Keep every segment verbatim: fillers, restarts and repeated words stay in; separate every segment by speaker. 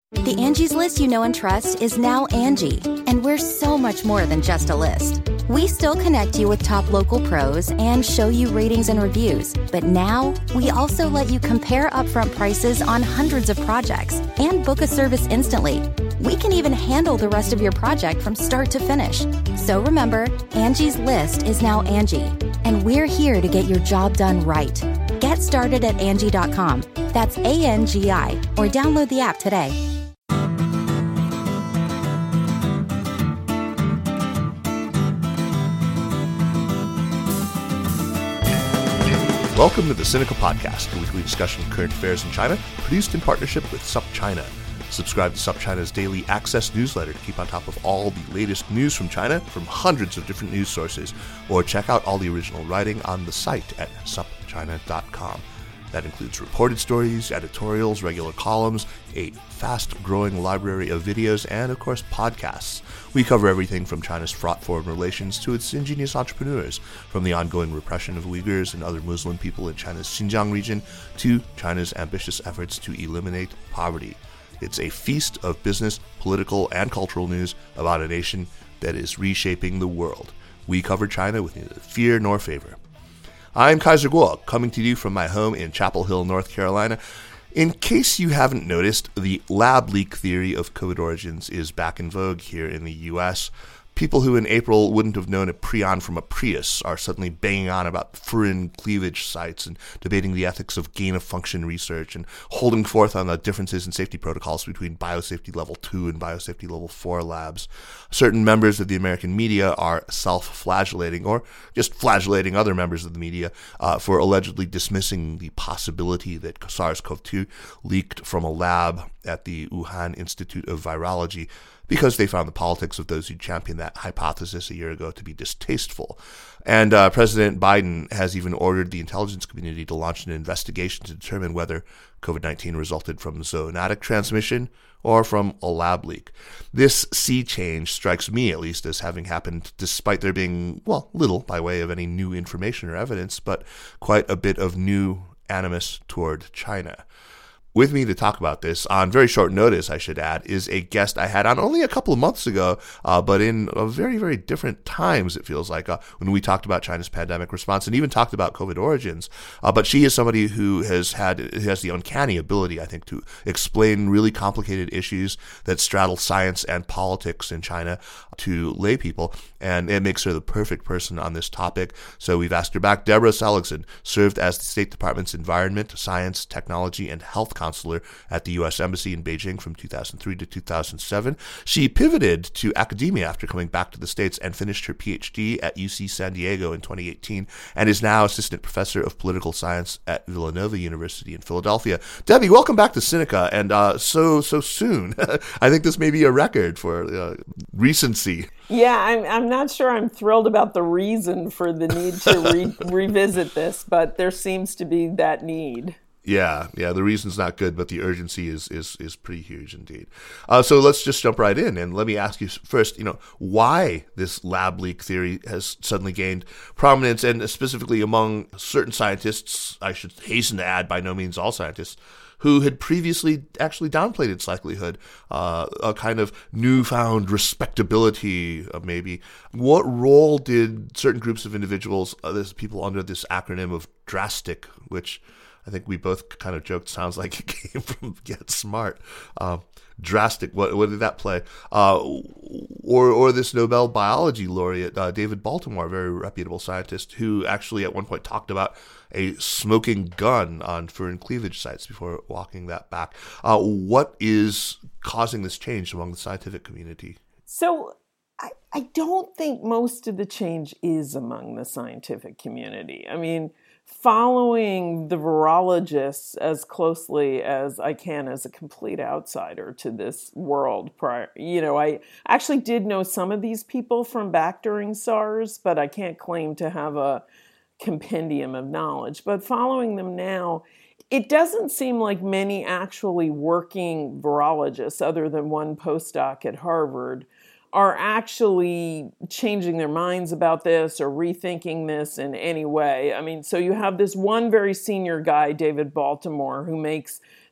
Speaker 1: The Angie's List you know and trust is now Angie, and we're so much more than just a list. We still connect you with top local pros and show you ratings and reviews, but now we also let you compare upfront prices on hundreds of projects and book a service instantly. We can even handle the rest of your project from start to finish. So remember, Angie's List is now Angie, and we're here to get your job done right. Get started at Angie dot com. That's A N G I, or download the app today.
Speaker 2: Welcome to the Sinica Podcast, a weekly discussion of current affairs in China, produced in partnership with SupChina. Subscribe to SupChina's daily access newsletter to keep on top of all the latest news from China from hundreds of different news sources, or check out all the original writing on the site at sup china dot com. That includes reported stories, editorials, regular columns, a fast-growing library of videos, and, of course, podcasts. We cover everything from China's fraught foreign relations to its ingenious entrepreneurs, from the ongoing repression of Uyghurs and other Muslim people in China's Xinjiang region to China's ambitious efforts to eliminate poverty. It's a feast of business, political, and cultural news about a nation that is reshaping the world. We cover China with neither fear nor favor. I'm Kaiser Kuo, coming to you from my home in Chapel Hill, North Carolina. In case you haven't noticed, the lab leak theory of COVID origins is back in vogue here in the U S. People who in April wouldn't have known a prion from a Prius are suddenly banging on about furin cleavage sites and debating the ethics of gain-of-function research and holding forth on the differences in safety protocols between biosafety level two and biosafety level four labs. Certain members of the American media are self-flagellating, or just flagellating other members of the media, uh, for allegedly dismissing the possibility that SARS-C o V two leaked from a lab at the Wuhan Institute of Virology, because they found the politics of those who championed that hypothesis a year ago to be distasteful. And uh, President Biden has even ordered the intelligence community to launch an investigation to determine whether COVID nineteen resulted from zoonotic transmission or from a lab leak. This sea change strikes me, at least, as having happened despite there being, well, little by way of any new information or evidence, but quite a bit of new animus toward China. With me to talk about this, on very short notice, I should add, is a guest I had on only a couple of months ago, uh, but in a very, very different times, it feels like, uh, when we talked about China's pandemic response and even talked about COVID origins. Uh, but she is somebody who has had, who has the uncanny ability, I think, to explain really complicated issues that straddle science and politics in China to lay people, and it makes her the perfect person on this topic. So we've asked her back. Deborah Seligson served as the State Department's Environment, Science, Technology, and Health Counselor at the U S Embassy in Beijing from two thousand three to two thousand seven. She pivoted to academia after coming back to the States and finished her P H D at U C San Diego in twenty eighteen, and is now Assistant Professor of Political Science at Villanova University in Philadelphia. Debbie, welcome back to Sinica, and uh, so so soon. I think this may be a record for uh, recency.
Speaker 3: Yeah, I'm I'm not sure I'm thrilled about the reason for the need to re- revisit this, but there seems to be that need.
Speaker 2: Yeah, yeah, the reason's not good, but the urgency is is is pretty huge indeed. Uh, so let's just jump right in, and let me ask you first, you know, why this lab leak theory has suddenly gained prominence, and specifically among certain scientists, I should hasten to add, by no means all scientists, who had previously actually downplayed its likelihood, uh, a kind of newfound respectability, uh, maybe. What role did certain groups of individuals, uh, this people under this acronym of DRASTIC, which I think we both kind of joked sounds like it came from Get Smart. Um, drastic. What what did that play? Uh, or or this Nobel biology laureate, uh, David Baltimore, a very reputable scientist, who actually at one point talked about a smoking gun on furin cleavage sites before walking that back. Uh, what is causing this change among the scientific community?
Speaker 3: So I, I don't think most of the change is among the scientific community. I mean, following the virologists as closely as I can as a complete outsider to this world prior, you know, I actually did know some of these people from back during SARS, but I can't claim to have a compendium of knowledge. But following them now, it doesn't seem like many actually working virologists, other than one postdoc at Harvard, are actually changing their minds about this or rethinking this in any way. I mean, so you have this one very senior guy, David Baltimore, who makes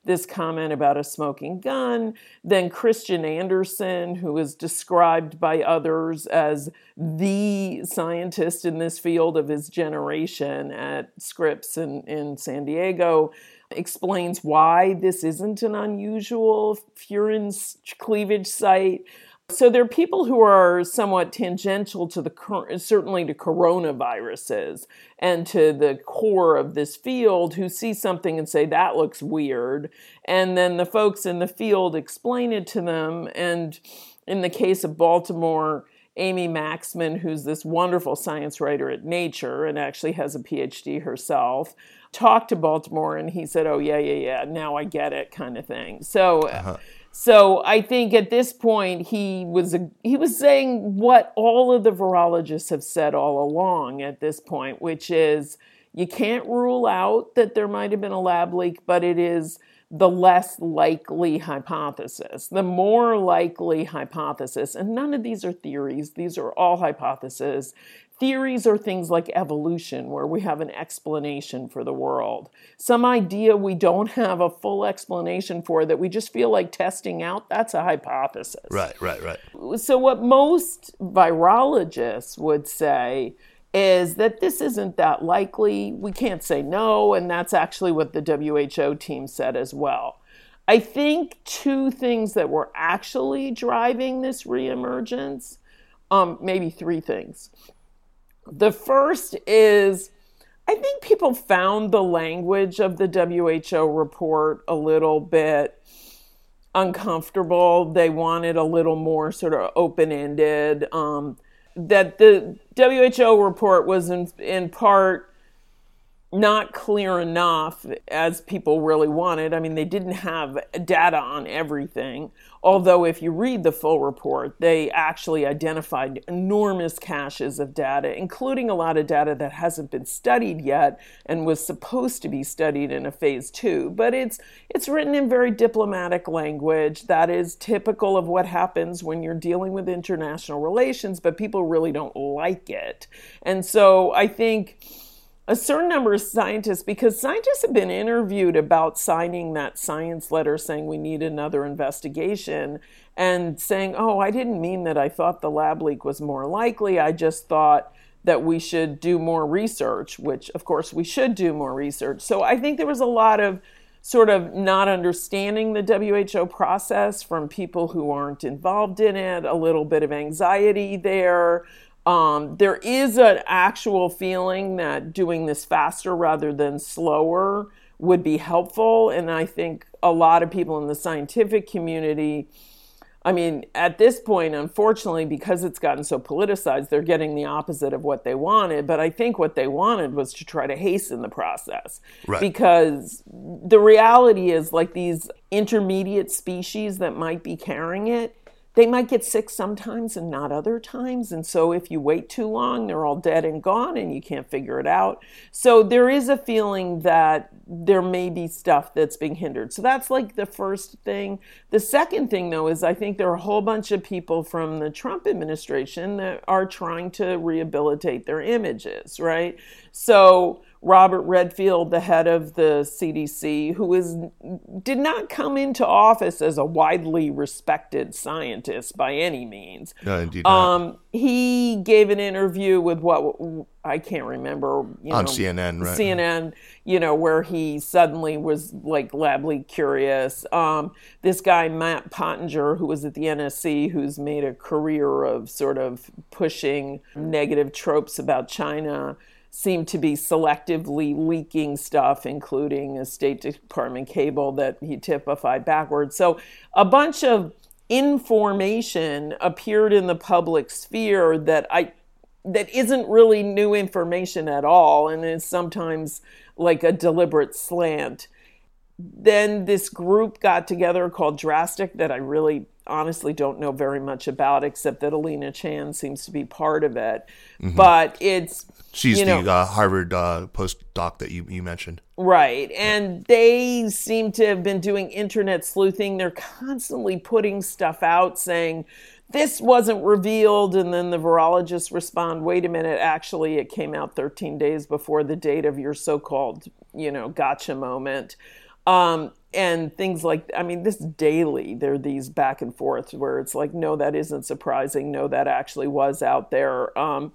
Speaker 3: this comment about a smoking gun. Then Christian Anderson, who is described by others as the scientist in this field of his generation at Scripps in, in San Diego, explains why this isn't an unusual furin cleavage site. So there are people who are somewhat tangential to the, certainly to coronaviruses and to the core of this field, who see something and say, that looks weird. And then the folks in the field explain it to them. And in the case of Baltimore, Amy Maxman, who's this wonderful science writer at Nature and actually has a P H D herself, talked to Baltimore and he said, oh, yeah, yeah, yeah, now I get it, kind of thing. So... Uh-huh. So I think at this point he was he was saying what all of the virologists have said all along at this point, which is you can't rule out that there might have been a lab leak, but it is the less likely hypothesis, the more likely hypothesis. And none of these are theories. These are all hypotheses. Theories are things like evolution, where we have an explanation for the world. Some idea we don't have a full explanation for that we just feel like testing out, that's a hypothesis.
Speaker 2: Right, right, right.
Speaker 3: So what most virologists would say is that this isn't that likely. We can't say no, and that's actually what the W H O team said as well. I think two things that were actually driving this reemergence, um, maybe three things. The first is, I think people found the language of the W H O report a little bit uncomfortable. They wanted a little more sort of open-ended. Um, that the W H O report was in, in part not clear enough as people really wanted. I mean, they didn't have data on everything. Although if you read the full report, they actually identified enormous caches of data, including a lot of data that hasn't been studied yet and was supposed to be studied in a phase two. But it's it's written in very diplomatic language that is typical of what happens when you're dealing with international relations, but people really don't like it. And so I think a certain number of scientists, because scientists have been interviewed about signing that science letter saying we need another investigation and saying, oh, I didn't mean that I thought the lab leak was more likely. I just thought that we should do more research, which of course we should do more research. So I think there was a lot of sort of not understanding the W H O process from people who aren't involved in it, a little bit of anxiety there. Um, there is an actual feeling that doing this faster rather than slower would be helpful. And I think a lot of people in the scientific community, I mean, at this point, unfortunately, because it's gotten so politicized, they're getting the opposite of what they wanted. But I think what they wanted was to try to hasten the process. Right. Because the reality is, like, these intermediate species that might be carrying it, they might get sick sometimes and not other times. And so if you wait too long, they're all dead and gone and you can't figure it out. So there is a feeling that there may be stuff that's being hindered. So that's like the first thing. The second thing, though, is I think there are a whole bunch of people from the Trump administration that are trying to rehabilitate their images, right? So Robert Redfield, the head of the C D C, who is did not come into office as a widely respected scientist by any means.
Speaker 2: No, indeed not.
Speaker 3: Um, he gave an interview with what I can't remember. You
Speaker 2: On
Speaker 3: know,
Speaker 2: C N N, right?
Speaker 3: C N N, you know, where he suddenly was like lab leak curious. Um, this guy, Matt Pottinger, who was at the N S C, who's made a career of sort of pushing negative tropes about China, seemed to be selectively leaking stuff, including a State Department cable that he typified backwards. So a bunch of information appeared in the public sphere that I that isn't really new information at all, and is sometimes like a deliberate slant. Then this group got together called Drastic that I really honestly don't know very much about, except that Alina Chan seems to be part of it. Mm-hmm. But it's...
Speaker 2: She's
Speaker 3: you know,
Speaker 2: the uh, Harvard uh, postdoc that you, you mentioned.
Speaker 3: Right. And they seem to have been doing internet sleuthing. They're constantly putting stuff out saying, this wasn't revealed. And then the virologists respond, wait a minute, actually, it came out thirteen days before the date of your so-called, you know, gotcha moment. Um, and things like, I mean, this daily, there are these back and forths where it's like, no, that isn't surprising. No, that actually was out there. Um,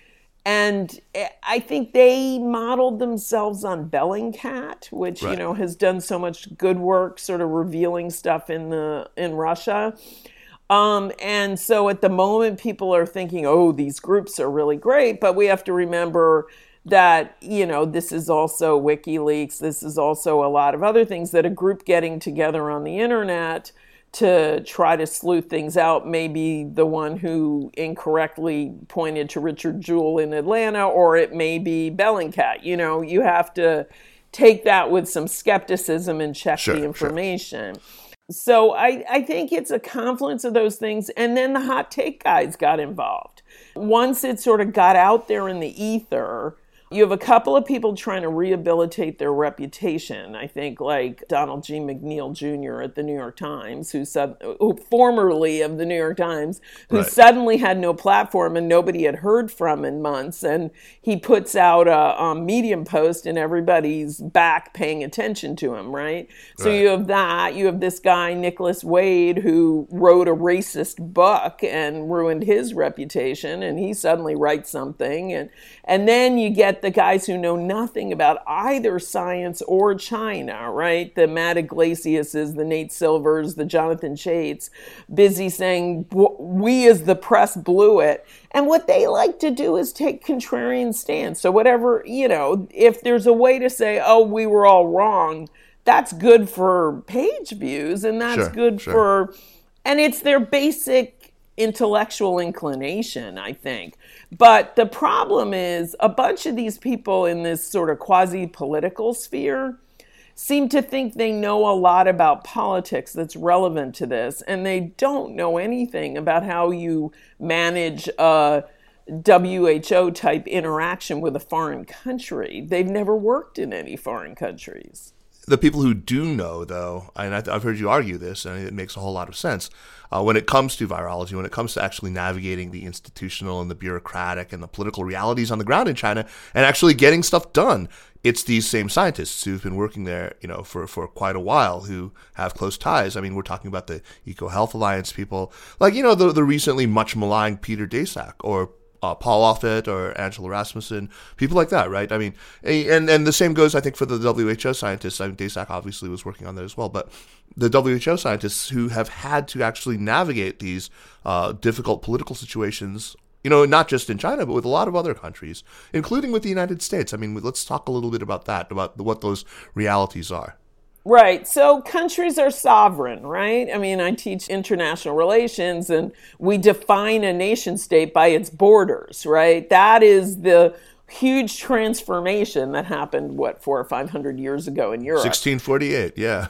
Speaker 3: and I think they modeled themselves on Bellingcat, which, right. you know, has done so much good work sort of revealing stuff in the in Russia. Um, and so at the moment, people are thinking, oh, these groups are really great. But we have to remember that, you know, this is also WikiLeaks. This is also a lot of other things, that a group getting together on the internet to try to sleuth things out may be the one who incorrectly pointed to Richard Jewell in Atlanta, or it may be Bellingcat. You know, you have to take that with some skepticism and check
Speaker 2: sure,
Speaker 3: the information. Sure. So I, I think it's a confluence of those things. And then the hot take guys got involved. Once it sort of got out there in the ether, you have a couple of people trying to rehabilitate their reputation. I think like Donald G. McNeil Junior at the New York Times, who, sub- who formerly of the New York Times, who right. suddenly had no platform and nobody had heard from in months. And he puts out a, a Medium post and everybody's back paying attention to him, right? So right. you have that. You have this guy, Nicholas Wade, who wrote a racist book and ruined his reputation. And he suddenly writes something. And, and then you get the guys who know nothing about either science or China, right? The Matt Iglesiases, the Nate Silvers, the Jonathan Chaits, busy saying, we as the press blew it. And what they like to do is take contrarian stance. So whatever, you know, if there's a way to say, oh, we were all wrong, that's good for page views, and that's sure, good sure. for, and it's their basic intellectual inclination, I think. But the problem is a bunch of these people in this sort of quasi-political sphere seem to think they know a lot about politics that's relevant to this, and they don't know anything about how you manage a W H O-type interaction with a foreign country. They've never worked in any foreign countries.
Speaker 2: The people who do know, though, and I've heard you argue this, and it makes a whole lot of sense, uh, when it comes to virology, when it comes to actually navigating the institutional and the bureaucratic and the political realities on the ground in China and actually getting stuff done, it's these same scientists who've been working there, you know, for, for quite a while, who have close ties. I mean, we're talking about the EcoHealth Alliance people, like, you know, the, the recently much maligned Peter Daszak, or Uh, Paul Offit or Angela Rasmussen, people like that, right? I mean, and and the same goes, I think, for the W H O scientists. I mean, Daszak obviously was working on that as well, but the W H O scientists who have had to actually navigate these uh, difficult political situations, you know, not just in China, but with a lot of other countries, including with the United States. I mean, let's talk a little bit about that, about what those realities are.
Speaker 3: Right. So countries are sovereign, right? I mean, I teach international relations, and we define a nation state by its borders, right? That is the huge transformation that happened, what, four or five hundred years ago in Europe.
Speaker 2: sixteen forty-eight, yeah.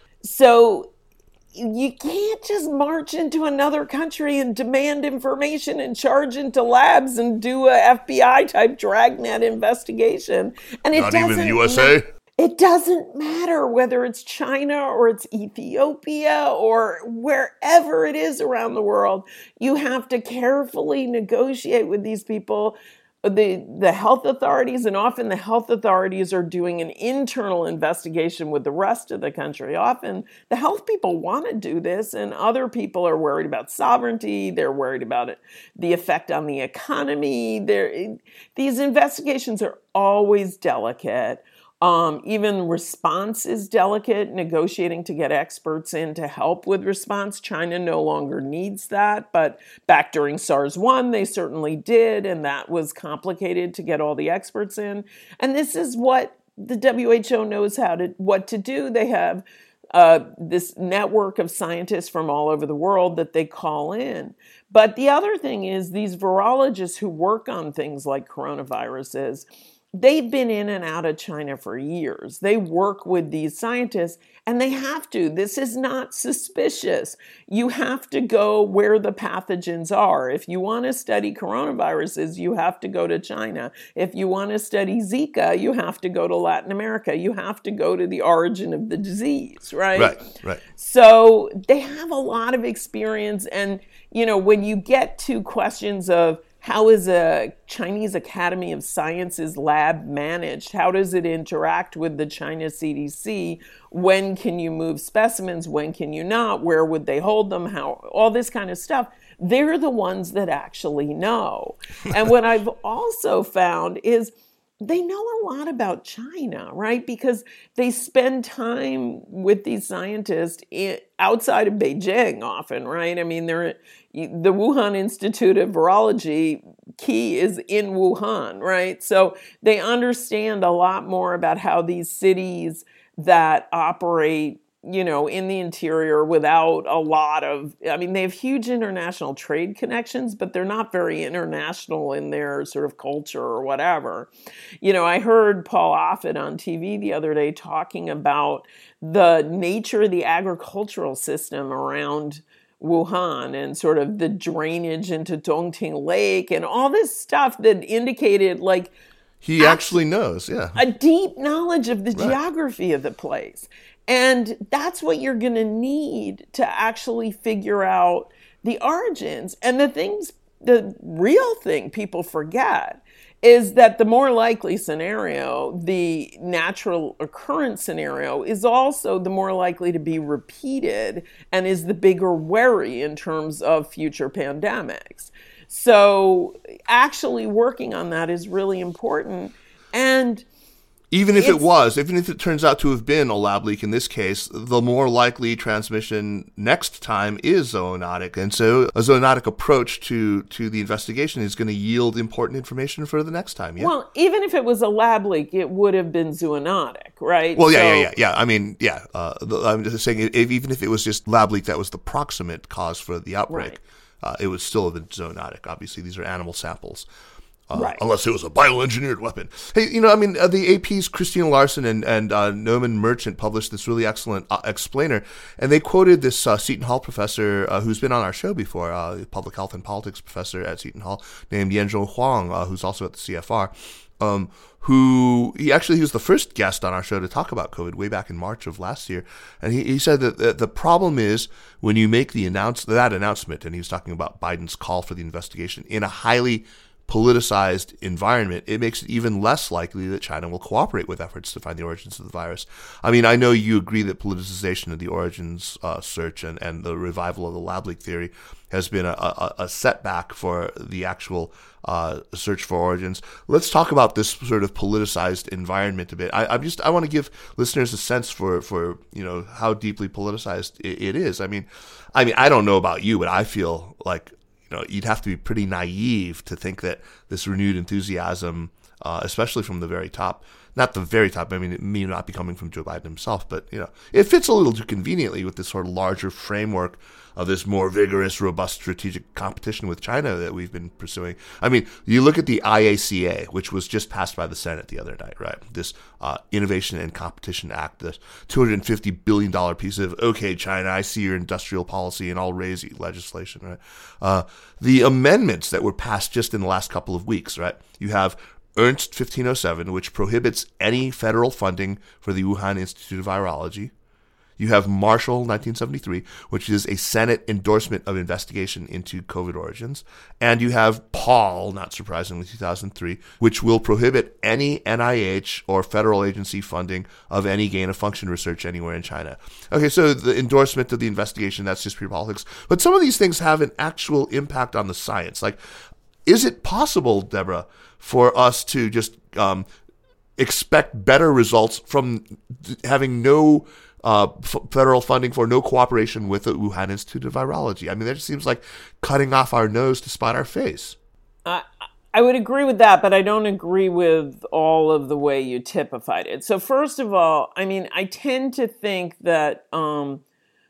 Speaker 3: So you can't just march into another country and demand information and charge into labs and do a F B I-type dragnet investigation. And it
Speaker 2: Not
Speaker 3: doesn't
Speaker 2: even the U S A?
Speaker 3: Ma- It doesn't matter whether it's China or it's Ethiopia or wherever it is around the world. You have to carefully negotiate with these people, the, the health authorities, and often the health authorities are doing an internal investigation with the rest of the country. Often the health people want to do this, and other people are worried about sovereignty. They're worried about it, the effect on the economy. They're, these investigations are always delicate. Um, even response is delicate, negotiating to get experts in to help with response. China no longer needs that, but back during SARS one, they certainly did, and that was complicated to get all the experts in. And this is what the W H O knows how to what to do. They have uh, this network of scientists from all over the world that they call in. But the other thing is these virologists who work on things like coronaviruses, they've been in and out of China for years. They work with these scientists, and they have to. This is not suspicious. You have to go where the pathogens are. If you want to study coronaviruses, you have to go to China. If you want to study Zika, you have to go to Latin America. You have to go to the origin of the disease, right?
Speaker 2: Right, right.
Speaker 3: So they have a lot of experience, and, you know, when you get to questions of How is a Chinese Academy of Sciences lab managed? How does it interact with the China C D C? When can you move specimens? When can you not? Where would they hold them? How? All this kind of stuff. They're the ones that actually know. And what I've also found is they know a lot about China, right? Because they spend time with these scientists in, outside of Beijing often, right? I mean, they're the Wuhan Institute of Virology key is in Wuhan, right? So they understand a lot more about how these cities that operate, you know, in the interior without a lot of, I mean, they have huge international trade connections, but they're not very international in their sort of culture or whatever. You know, I heard Paul Offit on T V the other day talking about the nature of the agricultural system around Wuhan and sort of the drainage into Dongting Lake and all this stuff that indicated like
Speaker 2: he actually knows, yeah,
Speaker 3: a deep knowledge of the
Speaker 2: right.
Speaker 3: geography of the place. And that's what you're going to need to actually figure out the origins. And the things, the real thing people forget is that the more likely scenario, the natural occurrence scenario, is also the more likely to be repeated and is the bigger worry in terms of future pandemics. So actually working on that is really important. And
Speaker 2: even if it's, it was, even if it turns out to have been a lab leak in this case, the more likely transmission next time is zoonotic. And so a zoonotic approach to, to the investigation is going to yield important information for the next time. Yeah?
Speaker 3: Well, even if it was a lab leak, it would have been zoonotic, right?
Speaker 2: Well, yeah,
Speaker 3: so,
Speaker 2: yeah, yeah, yeah. I mean, yeah. Uh, the, I'm just saying, if, even if it was just lab leak that was the proximate cause for the outbreak, right. uh, it would still have been zoonotic. Obviously, these are animal samples. Uh,
Speaker 3: right.
Speaker 2: Unless it was a bioengineered weapon. Hey, you know, I mean, uh, the A P's Christina Larson and, and uh, Noman Merchant published this really excellent uh, explainer, and they quoted this uh, Seton Hall professor uh, who's been on our show before, uh, public health and politics professor at Seton Hall, named Yanzhou Huang, uh, who's also at the C F R, um, who he actually he was the first guest on our show to talk about COVID way back in March of last year, and he, he said that the, the problem is when you make the announce that announcement, and he was talking about Biden's call for the investigation in a highly politicized environment, it makes it even less likely that China will cooperate with efforts to find the origins of the virus. I mean, I know you agree that politicization of the origins uh, search and, and the revival of the lab leak theory has been a, a, a setback for the actual uh, search for origins. Let's talk about this sort of politicized environment a bit. I, I'm just I want to give listeners a sense for for you know how deeply politicized it, it is. I mean, I mean I don't know about you, but I feel like, you know, you'd have to be pretty naive to think that this renewed enthusiasm, uh, especially from the very top, not the very top, I mean, it may not be coming from Joe Biden himself, but, you know, it fits a little too conveniently with this sort of larger framework of this more vigorous, robust strategic competition with China that we've been pursuing. I mean, you look at the I A C A, which was just passed by the Senate the other night, right? This uh, Innovation and Competition Act, this two hundred fifty billion dollars piece of, okay, China, I see your industrial policy and I'll raise you legislation, right? Uh, the amendments that were passed just in the last couple of weeks, right? You have Ernst fifteen oh seven, which prohibits any federal funding for the Wuhan Institute of Virology. You have Marshall nineteen seventy-three, which is a Senate endorsement of investigation into COVID origins. And you have Paul, not surprisingly, two thousand three, which will prohibit any N I H or federal agency funding of any gain-of-function research anywhere in China. Okay, so the endorsement of the investigation, that's just pure politics. But some of these things have an actual impact on the science. Like, is it possible, Deborah, for us to just um, expect better results from having no uh, f- federal funding for, no cooperation with the Wuhan Institute of Virology? I mean, that just seems like cutting off our nose to spite our face.
Speaker 3: Uh, I would agree with that, but I don't agree with all of the way you typified it. So first of all, I mean, I tend to think that um,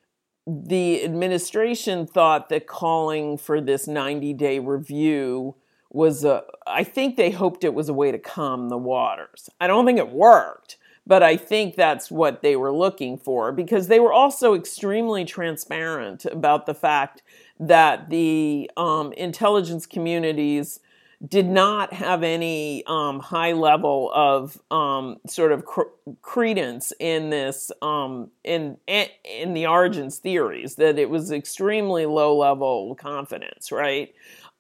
Speaker 3: the administration thought that calling for this ninety-day review was a, I think they hoped it was a way to calm the waters. I don't think it worked, but I think that's what they were looking for, because they were also extremely transparent about the fact that the um, intelligence communities did not have any um, high level of um, sort of cr- credence in this, um, in in the origins theories, that it was extremely low level confidence, right?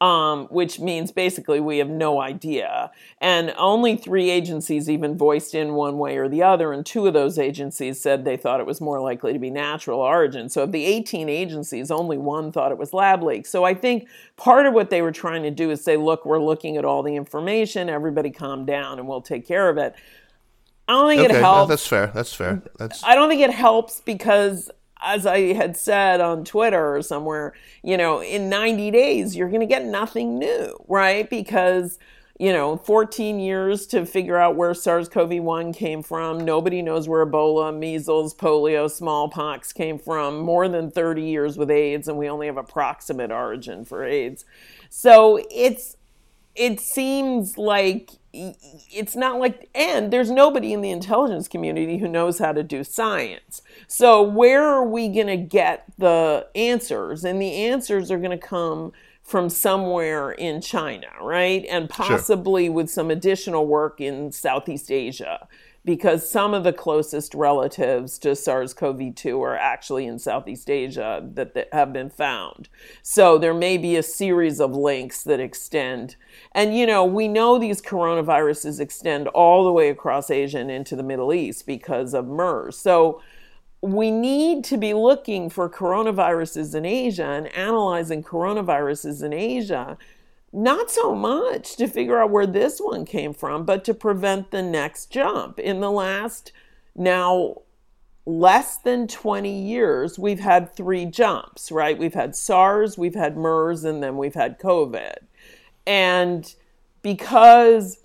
Speaker 3: Um, which means basically we have no idea. And only three agencies even voiced in one way or the other, and two of those agencies said they thought it was more likely to be natural origin. So of the eighteen agencies, only one thought it was lab leak. So I think part of what they were trying to do is say, look, we're looking at all the information, everybody calm down and we'll take care of it. I don't think
Speaker 2: okay,
Speaker 3: it helps.
Speaker 2: That's fair. That's fair. That's...
Speaker 3: I don't think it helps because, as I had said on Twitter or somewhere, you know, in ninety days, you're going to get nothing new, right? Because, you know, fourteen years to figure out where SARS-C o V one came from. Nobody knows where Ebola, measles, polio, smallpox came from. More than thirty years with AIDS, and we only have approximate origin for AIDS. So it's, it seems like it's not like, and there's nobody in the intelligence community who knows how to do science. So where are we going to get the answers? And the answers are going to come from somewhere in China, right? And possibly sure. with some additional work in Southeast Asia, because some of the closest relatives to SARS-C o V two are actually in Southeast Asia that, that have been found. So there may be a series of links that extend. And, you know, we know these coronaviruses extend all the way across Asia and into the Middle East because of MERS. So we need to be looking for coronaviruses in Asia and analyzing coronaviruses in Asia, not so much to figure out where this one came from, but to prevent the next jump. In the last now less than twenty years, we've had three jumps, right? We've had SARS, we've had MERS, and then we've had COVID. And because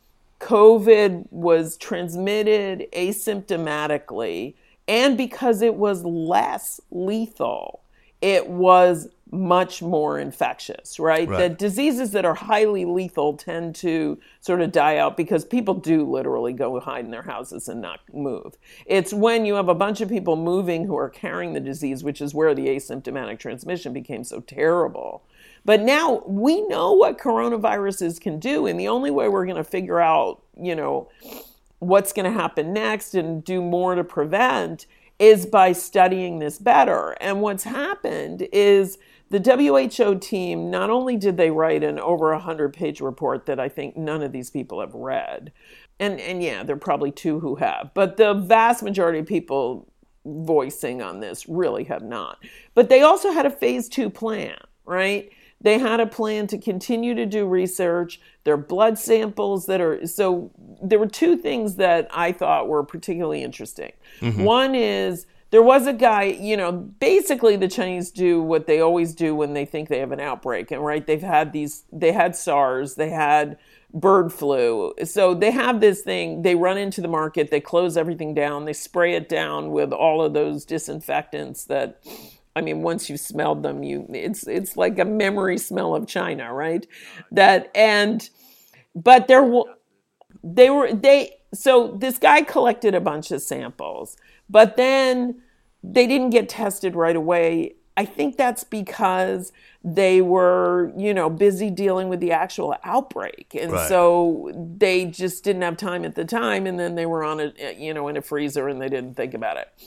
Speaker 3: COVID was transmitted asymptomatically, and because it was less lethal, it was much more infectious, right?
Speaker 2: Right.
Speaker 3: The diseases that are highly lethal tend to sort of die out because people do literally go hide in their houses and not move. It's when you have a bunch of people moving who are carrying the disease, which is where the asymptomatic transmission became so terrible. But now we know what coronaviruses can do, and the only way we're going to figure out, you know, what's going to happen next and do more to prevent is by studying this better. And what's happened is the W H O team, not only did they write an over one hundred page report that I think none of these people have read, and, and yeah, there are probably two who have, but the vast majority of people voicing on this really have not. But they also had a phase two plan, right? They had a plan to continue to do research. Their blood samples that are, so there were two things that I thought were particularly interesting. Mm-hmm. One is there was a guy, you know, basically the Chinese do what they always do when they think they have an outbreak. And right, they've had these, they had SARS, they had bird flu. So they have this thing, they run into the market, they close everything down, they spray it down with all of those disinfectants that, I mean, once you've smelled them, you it's it's like a memory smell of China, right? That and but there they were they so this guy collected a bunch of samples, but then they didn't get tested right away. I think that's because they were, you know, busy dealing with the actual outbreak, and right. so they just didn't have time at the time, and then they were on a you know in a freezer and they didn't think about it.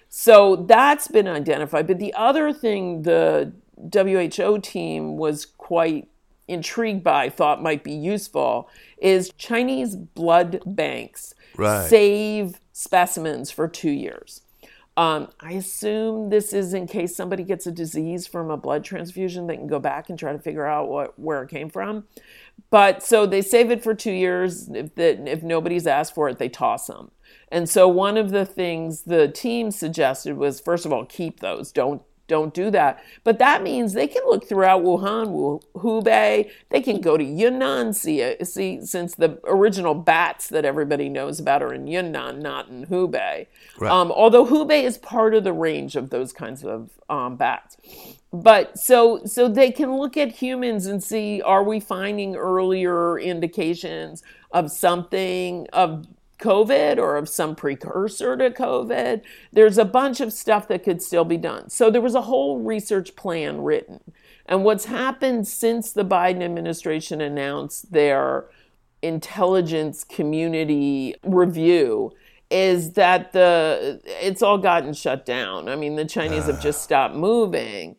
Speaker 3: So that's been identified. But the other thing the W H O team was quite intrigued by, thought might be useful, is Chinese blood banks right. save specimens for two years. Um, I assume this is in case somebody gets a disease from a blood transfusion, they can go back and try to figure out what where it came from. But so they save it for two years. If, the, if nobody's asked for it, they toss them. And so one of the things the team suggested was, first of all, keep those. Don't don't do that. But that means they can look throughout Wuhan, Hubei. They can go to Yunnan, see, see since the original bats that everybody knows about are in Yunnan, not in Hubei. Right. Um, although Hubei is part of the range of those kinds of um, bats. But so so they can look at humans and see, are we finding earlier indications of something, of COVID or of some precursor to COVID? There's a bunch of stuff that could still be done. So there was a whole research plan written. And what's happened since the Biden administration announced their intelligence community review is that the it's all gotten shut down. I mean, the Chinese have just stopped moving.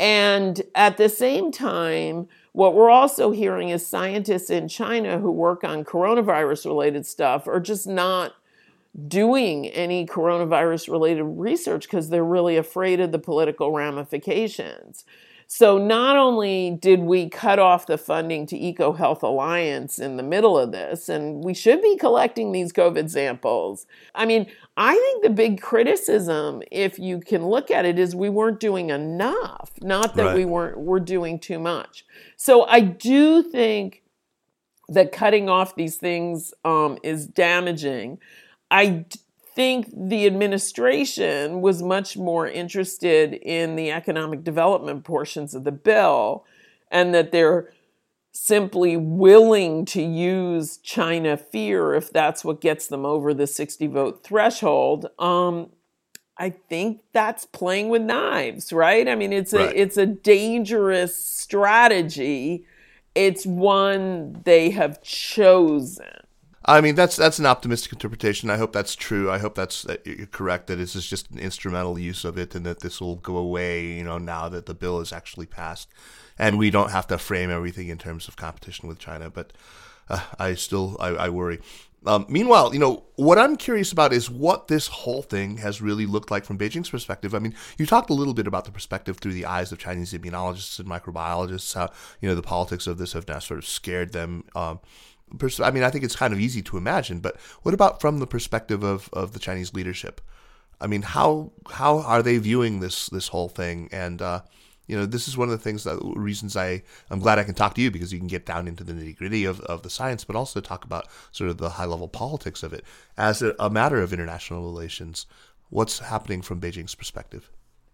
Speaker 3: And at the same time, what we're also hearing is scientists in China who work on coronavirus-related stuff are just not doing any coronavirus-related research because they're really afraid of the political ramifications. So not only did we cut off the funding to EcoHealth Alliance in the middle of this, and we should be collecting these COVID samples. I mean, I think the big criticism, if you can look at it, is we weren't doing enough, not that right. we weren't we're doing too much. So I do think that cutting off these things um, is damaging. I think the administration was much more interested in the economic development portions of the bill, and that they're simply willing to use China fear if that's what gets them over the sixty vote threshold. Um, I think that's playing with knives, right? I mean, it's a right. it's a dangerous strategy. It's one they have chosen.
Speaker 2: I mean, that's that's an optimistic interpretation. I hope that's true. I hope that's that you're correct, that this is just an instrumental use of it and that this will go away, you know, now that the bill is actually passed. And we don't have to frame everything in terms of competition with China. But uh, I still, I, I worry. Um, meanwhile, you know, what I'm curious about is what this whole thing has really looked like from Beijing's perspective. I mean, you talked a little bit about the perspective through the eyes of Chinese immunologists and microbiologists, how, you know, the politics of this have now sort of scared them. Um, I mean, I think it's kind of easy to imagine, but what about from the perspective of, of the Chinese leadership? I mean, how how are they viewing this this whole thing? And uh, you know, this is one of the things that reasons I I'm glad I can talk to you, because you can get down into the nitty gritty of, of the science, but also talk about sort of the high level politics of it as a, a matter of international relations. What's happening from Beijing's perspective?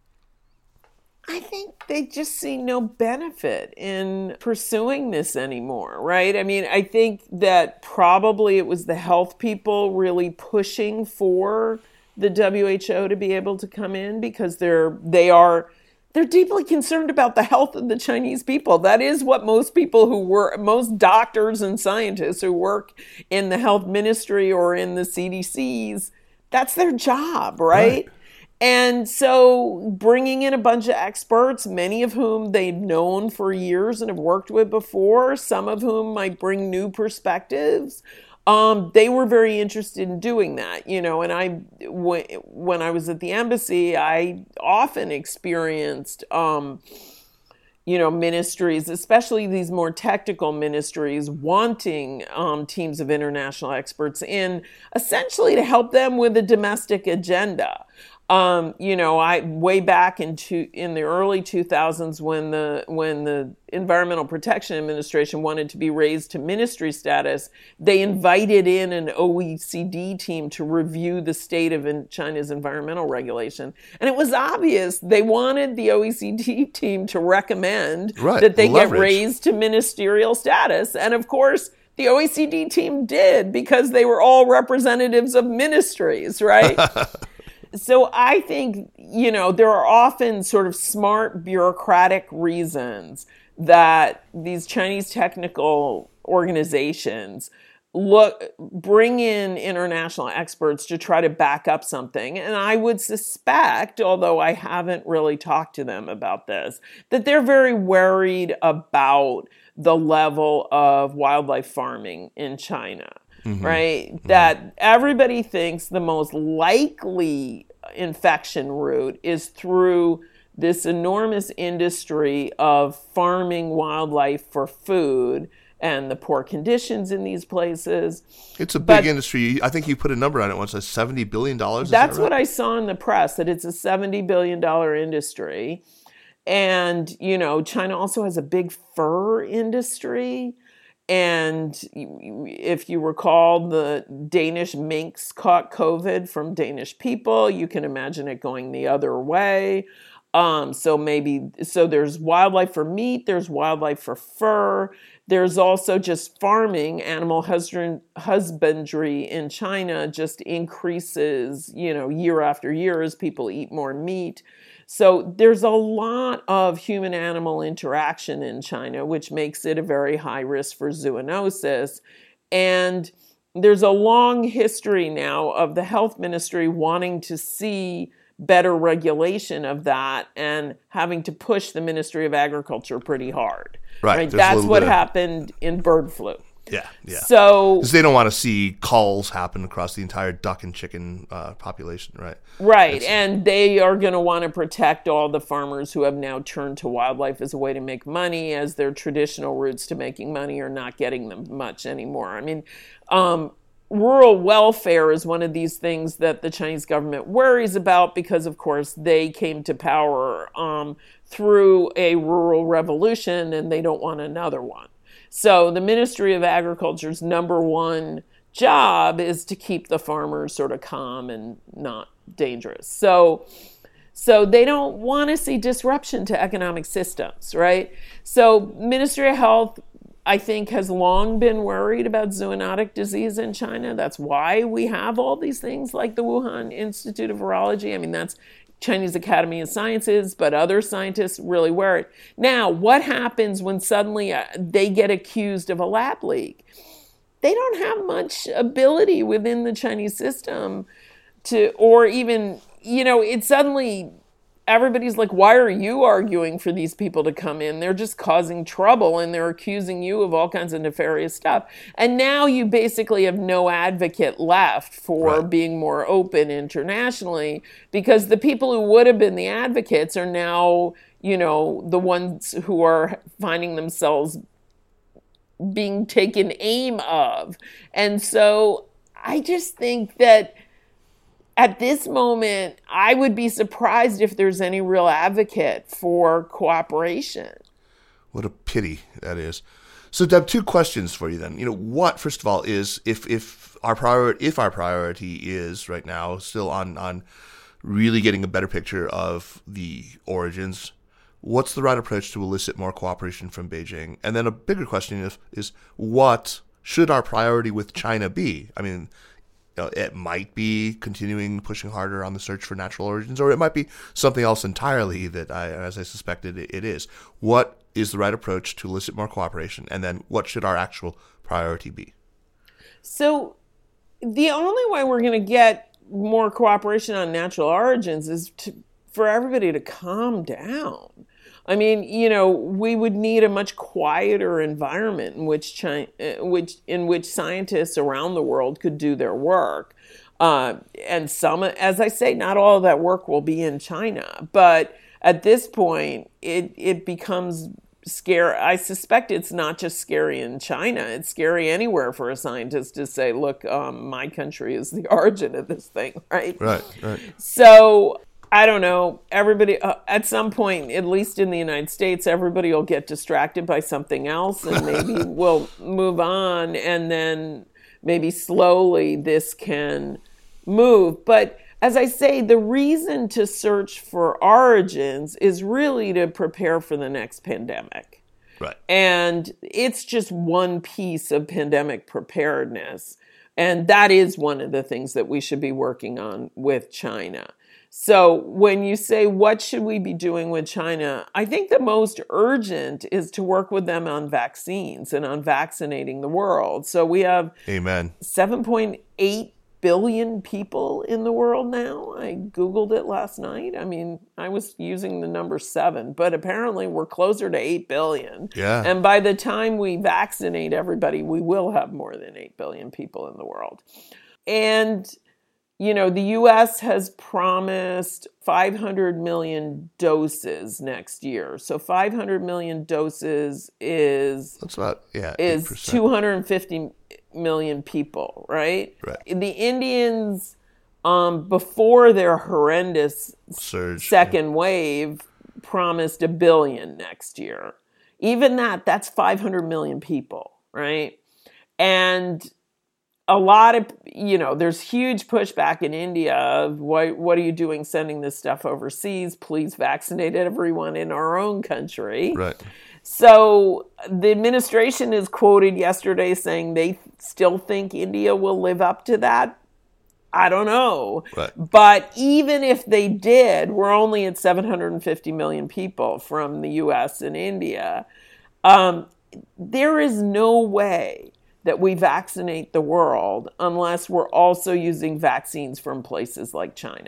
Speaker 3: I think they just see no benefit in pursuing this anymore, right? I mean, I think that probably it was the health people really pushing for the W H O to be able to come in, because they're they are they're deeply concerned about the health of the Chinese people. That is what most people who work, most doctors and scientists who work in the health ministry or in the C D Cs, that's their job, right? Right. And so bringing in a bunch of experts, many of whom they've known for years and have worked with before, some of whom might bring new perspectives, um, they were very interested in doing that. You know, and I, w- when I was at the embassy, I often experienced, um, you know, ministries, especially these more technical ministries, wanting um, teams of international experts in, essentially to help them with a domestic agenda. Um, you know, I way back in two, in the early two thousands, when the when the Environmental Protection Administration wanted to be raised to ministry status, they invited in an O E C D team to review the state of in China's environmental regulation, and it was obvious they wanted the O E C D team to recommend right, that they leverage. get raised to ministerial status, and of course, the O E C D team did, because they were all representatives of ministries, right? So I think, you know, there are often sort of smart bureaucratic reasons that these Chinese technical organizations look bring in international experts to try to back up something. And I would suspect, although I haven't really talked to them about this, that they're very worried about the level of wildlife farming in China. Mm-hmm. Right? Mm-hmm. That everybody thinks the most likely infection route is through this enormous industry of farming wildlife for food and the poor conditions in these places.
Speaker 2: It's a big but industry. I think you put a number on it once, seventy billion dollars.
Speaker 3: That's
Speaker 2: that right?
Speaker 3: what I saw in the press, that it's a seventy billion dollars industry. And, you know, China also has a big fur industry. And if you recall, the Danish minks caught COVID from Danish people. You can imagine it going the other way. Um, so maybe, so there's wildlife for meat, there's wildlife for fur. There's also just farming, animal husband, husbandry in China just increases, you know, year after year as people eat more meat. So there's a lot of human-animal interaction in China, which makes it a very high risk for zoonosis. And there's a long history now of the health ministry wanting to see better regulation of that and having to push the Ministry of Agriculture pretty hard.
Speaker 2: Right.
Speaker 3: right? That's what happened in bird flu.
Speaker 2: Yeah, yeah.
Speaker 3: So,
Speaker 2: because they don't want to see culls happen across the entire duck and chicken uh, population, right?
Speaker 3: Right,
Speaker 2: It's,
Speaker 3: and they are going to want to protect all the farmers who have now turned to wildlife as a way to make money, as their traditional routes to making money are not getting them much anymore. I mean, um, rural welfare is one of these things that the Chinese government worries about because, of course, they came to power um, through a rural revolution, and they don't want another one. So the Ministry of Agriculture's number one job is to keep the farmers sort of calm and not dangerous. So, so they don't want to see disruption to economic systems, right? So Ministry of Health, I think, has long been worried about zoonotic disease in China. That's why we have all these things like the Wuhan Institute of Virology. I mean, that's Chinese Academy of Sciences, but other scientists really worried. Now, what happens when suddenly uh, they get accused of a lab leak? They don't have much ability within the Chinese system to, or even, you know, it suddenly, everybody's like, why are you arguing for these people to come in? They're just causing trouble and they're accusing you of all kinds of nefarious stuff. And now you basically have no advocate left for
Speaker 2: right.
Speaker 3: being more open internationally, because the people who would have been the advocates are now, you know, the ones who are finding themselves being taken aim of. And so I just think that at this moment, I would be surprised if there's any real advocate for cooperation.
Speaker 2: What a pity that is. So, Deb, two questions for you then. You know, what, first of all, is if if our priority if our priority is right now still on on really getting a better picture of the origins, what's the right approach to elicit more cooperation from Beijing? And then a bigger question is is what should our priority with China be? I mean, you know, it might be continuing pushing harder on the search for natural origins, or it might be something else entirely that, I, as I suspected, it, it is. What is the right approach to elicit more cooperation, and then what should our actual priority be?
Speaker 3: So the only way we're going to get more cooperation on natural origins is to, for everybody to calm down. I mean, you know, we would need a much quieter environment in which China, which in which scientists around the world could do their work. Uh, and some, as I say, not all of that work will be in China. But at this point, it it becomes scary. I suspect it's not just scary in China. It's scary anywhere for a scientist to say, look, um, my country is the origin of this thing, right?
Speaker 2: Right, right.
Speaker 3: So I don't know, everybody, uh, at some point, at least in the United States, everybody will get distracted by something else and maybe we'll move on, and then maybe slowly this can move. But as I say, the reason to search for origins is really to prepare for the next pandemic.
Speaker 2: Right.
Speaker 3: And it's just one piece of pandemic preparedness. And that is one of the things that we should be working on with China. So when you say, what should we be doing with China? I think the most urgent is to work with them on vaccines and on vaccinating the world. So we have
Speaker 2: Amen.
Speaker 3: seven point eight billion people in the world now. I Googled it last night. I mean, I was using the number seven, but apparently we're closer to eight billion.
Speaker 2: Yeah.
Speaker 3: And by the time we vaccinate everybody, we will have more than eight billion people in the world. And you know, the U S has promised five hundred million doses next year. So five hundred million doses is
Speaker 2: That's about, yeah,
Speaker 3: is
Speaker 2: eight percent.
Speaker 3: two hundred fifty million people, right?
Speaker 2: Right.
Speaker 3: The Indians, um, before their horrendous
Speaker 2: Surge.
Speaker 3: second yeah. wave, promised a billion next year. Even that, that's five hundred million people, right? And a lot of, you know, there's huge pushback in India of what, what are you doing sending this stuff overseas? Please vaccinate everyone in our own country.
Speaker 2: Right.
Speaker 3: So the administration is quoted yesterday saying they still think India will live up to that. I don't know.
Speaker 2: Right.
Speaker 3: But even if they did, we're only at seven hundred fifty million people from the U S and India. Um, there is no way that we vaccinate the world unless we're also using vaccines from places like China.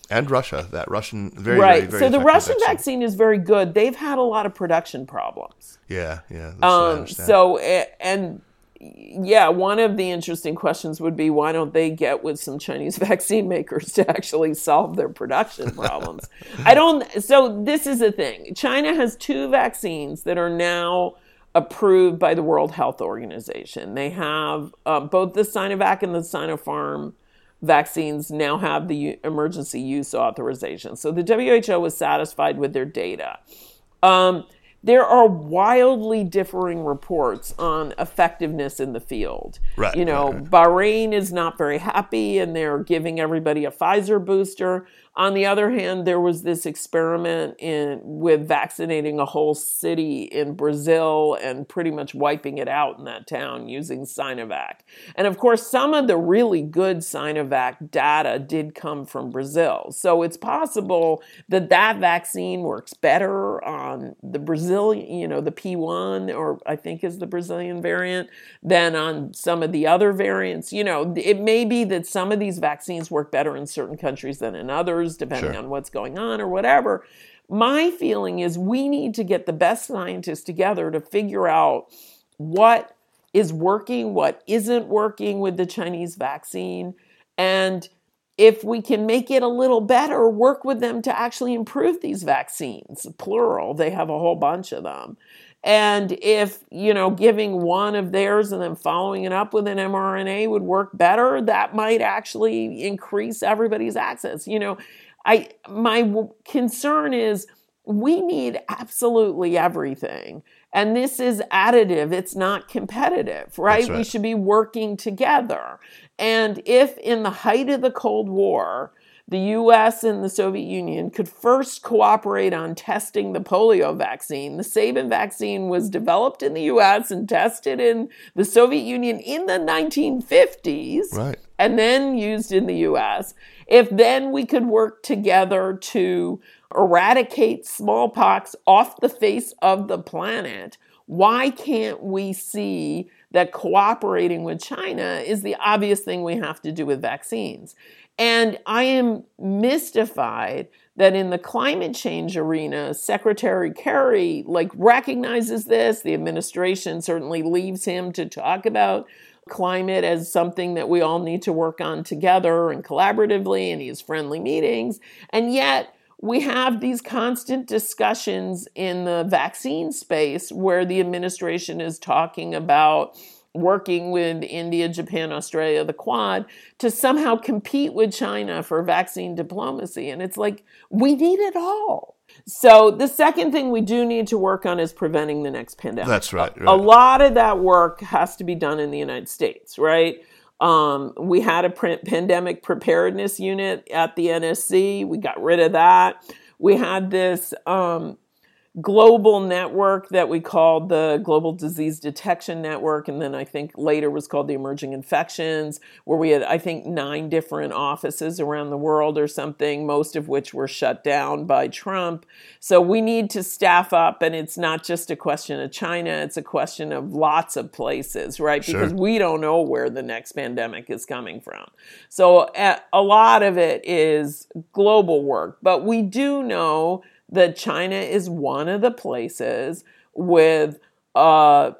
Speaker 2: And Russia, that Russian, very,
Speaker 3: right.
Speaker 2: very, very
Speaker 3: So the Russian
Speaker 2: vaccine.
Speaker 3: vaccine is very good. They've had a lot of production problems.
Speaker 2: Yeah, yeah. That's what I
Speaker 3: Um,
Speaker 2: understand.
Speaker 3: so, and yeah, one of the interesting questions would be, why don't they get with some Chinese vaccine makers to actually solve their production problems? I don't, so this is the thing. China has two vaccines that are now approved by the World Health Organization. They have uh, both the Sinovac and the Sinopharm vaccines now have the emergency use authorization. So the W H O was satisfied with their data. Um, there are wildly differing reports on effectiveness in the field.
Speaker 2: Right,
Speaker 3: you know,
Speaker 2: right, right.
Speaker 3: Bahrain is not very happy and they're giving everybody a Pfizer booster. On the other hand, there was this experiment in with vaccinating a whole city in Brazil and pretty much wiping it out in that town using Sinovac. And of course, some of the really good Sinovac data did come from Brazil. So it's possible that that vaccine works better on the Brazilian, you know, the P one, or I think is the Brazilian variant, than on some of the other variants. You know, it may be that some of these vaccines work better in certain countries than in others, depending
Speaker 2: Sure.
Speaker 3: on what's going on or whatever. My feeling is we need to get the best scientists together to figure out what is working, what isn't working with the Chinese vaccine, and if we can make it a little better, work with them to actually improve these vaccines, plural. They have a whole bunch of them. And if, you know, giving one of theirs and then following it up with an mRNA would work better, that might actually increase everybody's access. You know, I my w- concern is we need absolutely everything. And this is additive. It's not competitive, right?
Speaker 2: That's right.
Speaker 3: We should be working together. And if in the height of the Cold War, the U S and the Soviet Union could first cooperate on testing the polio vaccine. The Sabin vaccine was developed in the U S and tested in the Soviet Union in the nineteen fifties,
Speaker 2: Right.
Speaker 3: and then used in the U S. If then we could work together to eradicate smallpox off the face of the planet, why can't we see that cooperating with China is the obvious thing we have to do with vaccines? And I am mystified that in the climate change arena, Secretary Kerry like recognizes this. The administration certainly leaves him to talk about climate as something that we all need to work on together and collaboratively, and he has friendly meetings. And yet we have these constant discussions in the vaccine space where the administration is talking about working with India, Japan, Australia, the Quad, to somehow compete with China for vaccine diplomacy. And it's like, we need it all. So the second thing we do need to work on is preventing the next pandemic.
Speaker 2: That's right,
Speaker 3: A,
Speaker 2: right.
Speaker 3: a lot of that work has to be done in the United States, right? Um, we had a pre- pandemic preparedness unit at the N S C. We got rid of that. We had this um, global network that we called the Global Disease Detection Network, and then I think later was called the Emerging Infections, where we had, I think, nine different offices around the world or something, most of which were shut down by Trump. So we need to staff up, and it's not just a question of China, it's a question of lots of places, right?
Speaker 2: Sure.
Speaker 3: Because we don't know where the next pandemic is coming from. So a lot of it is global work, but we do know that China is one of the places with a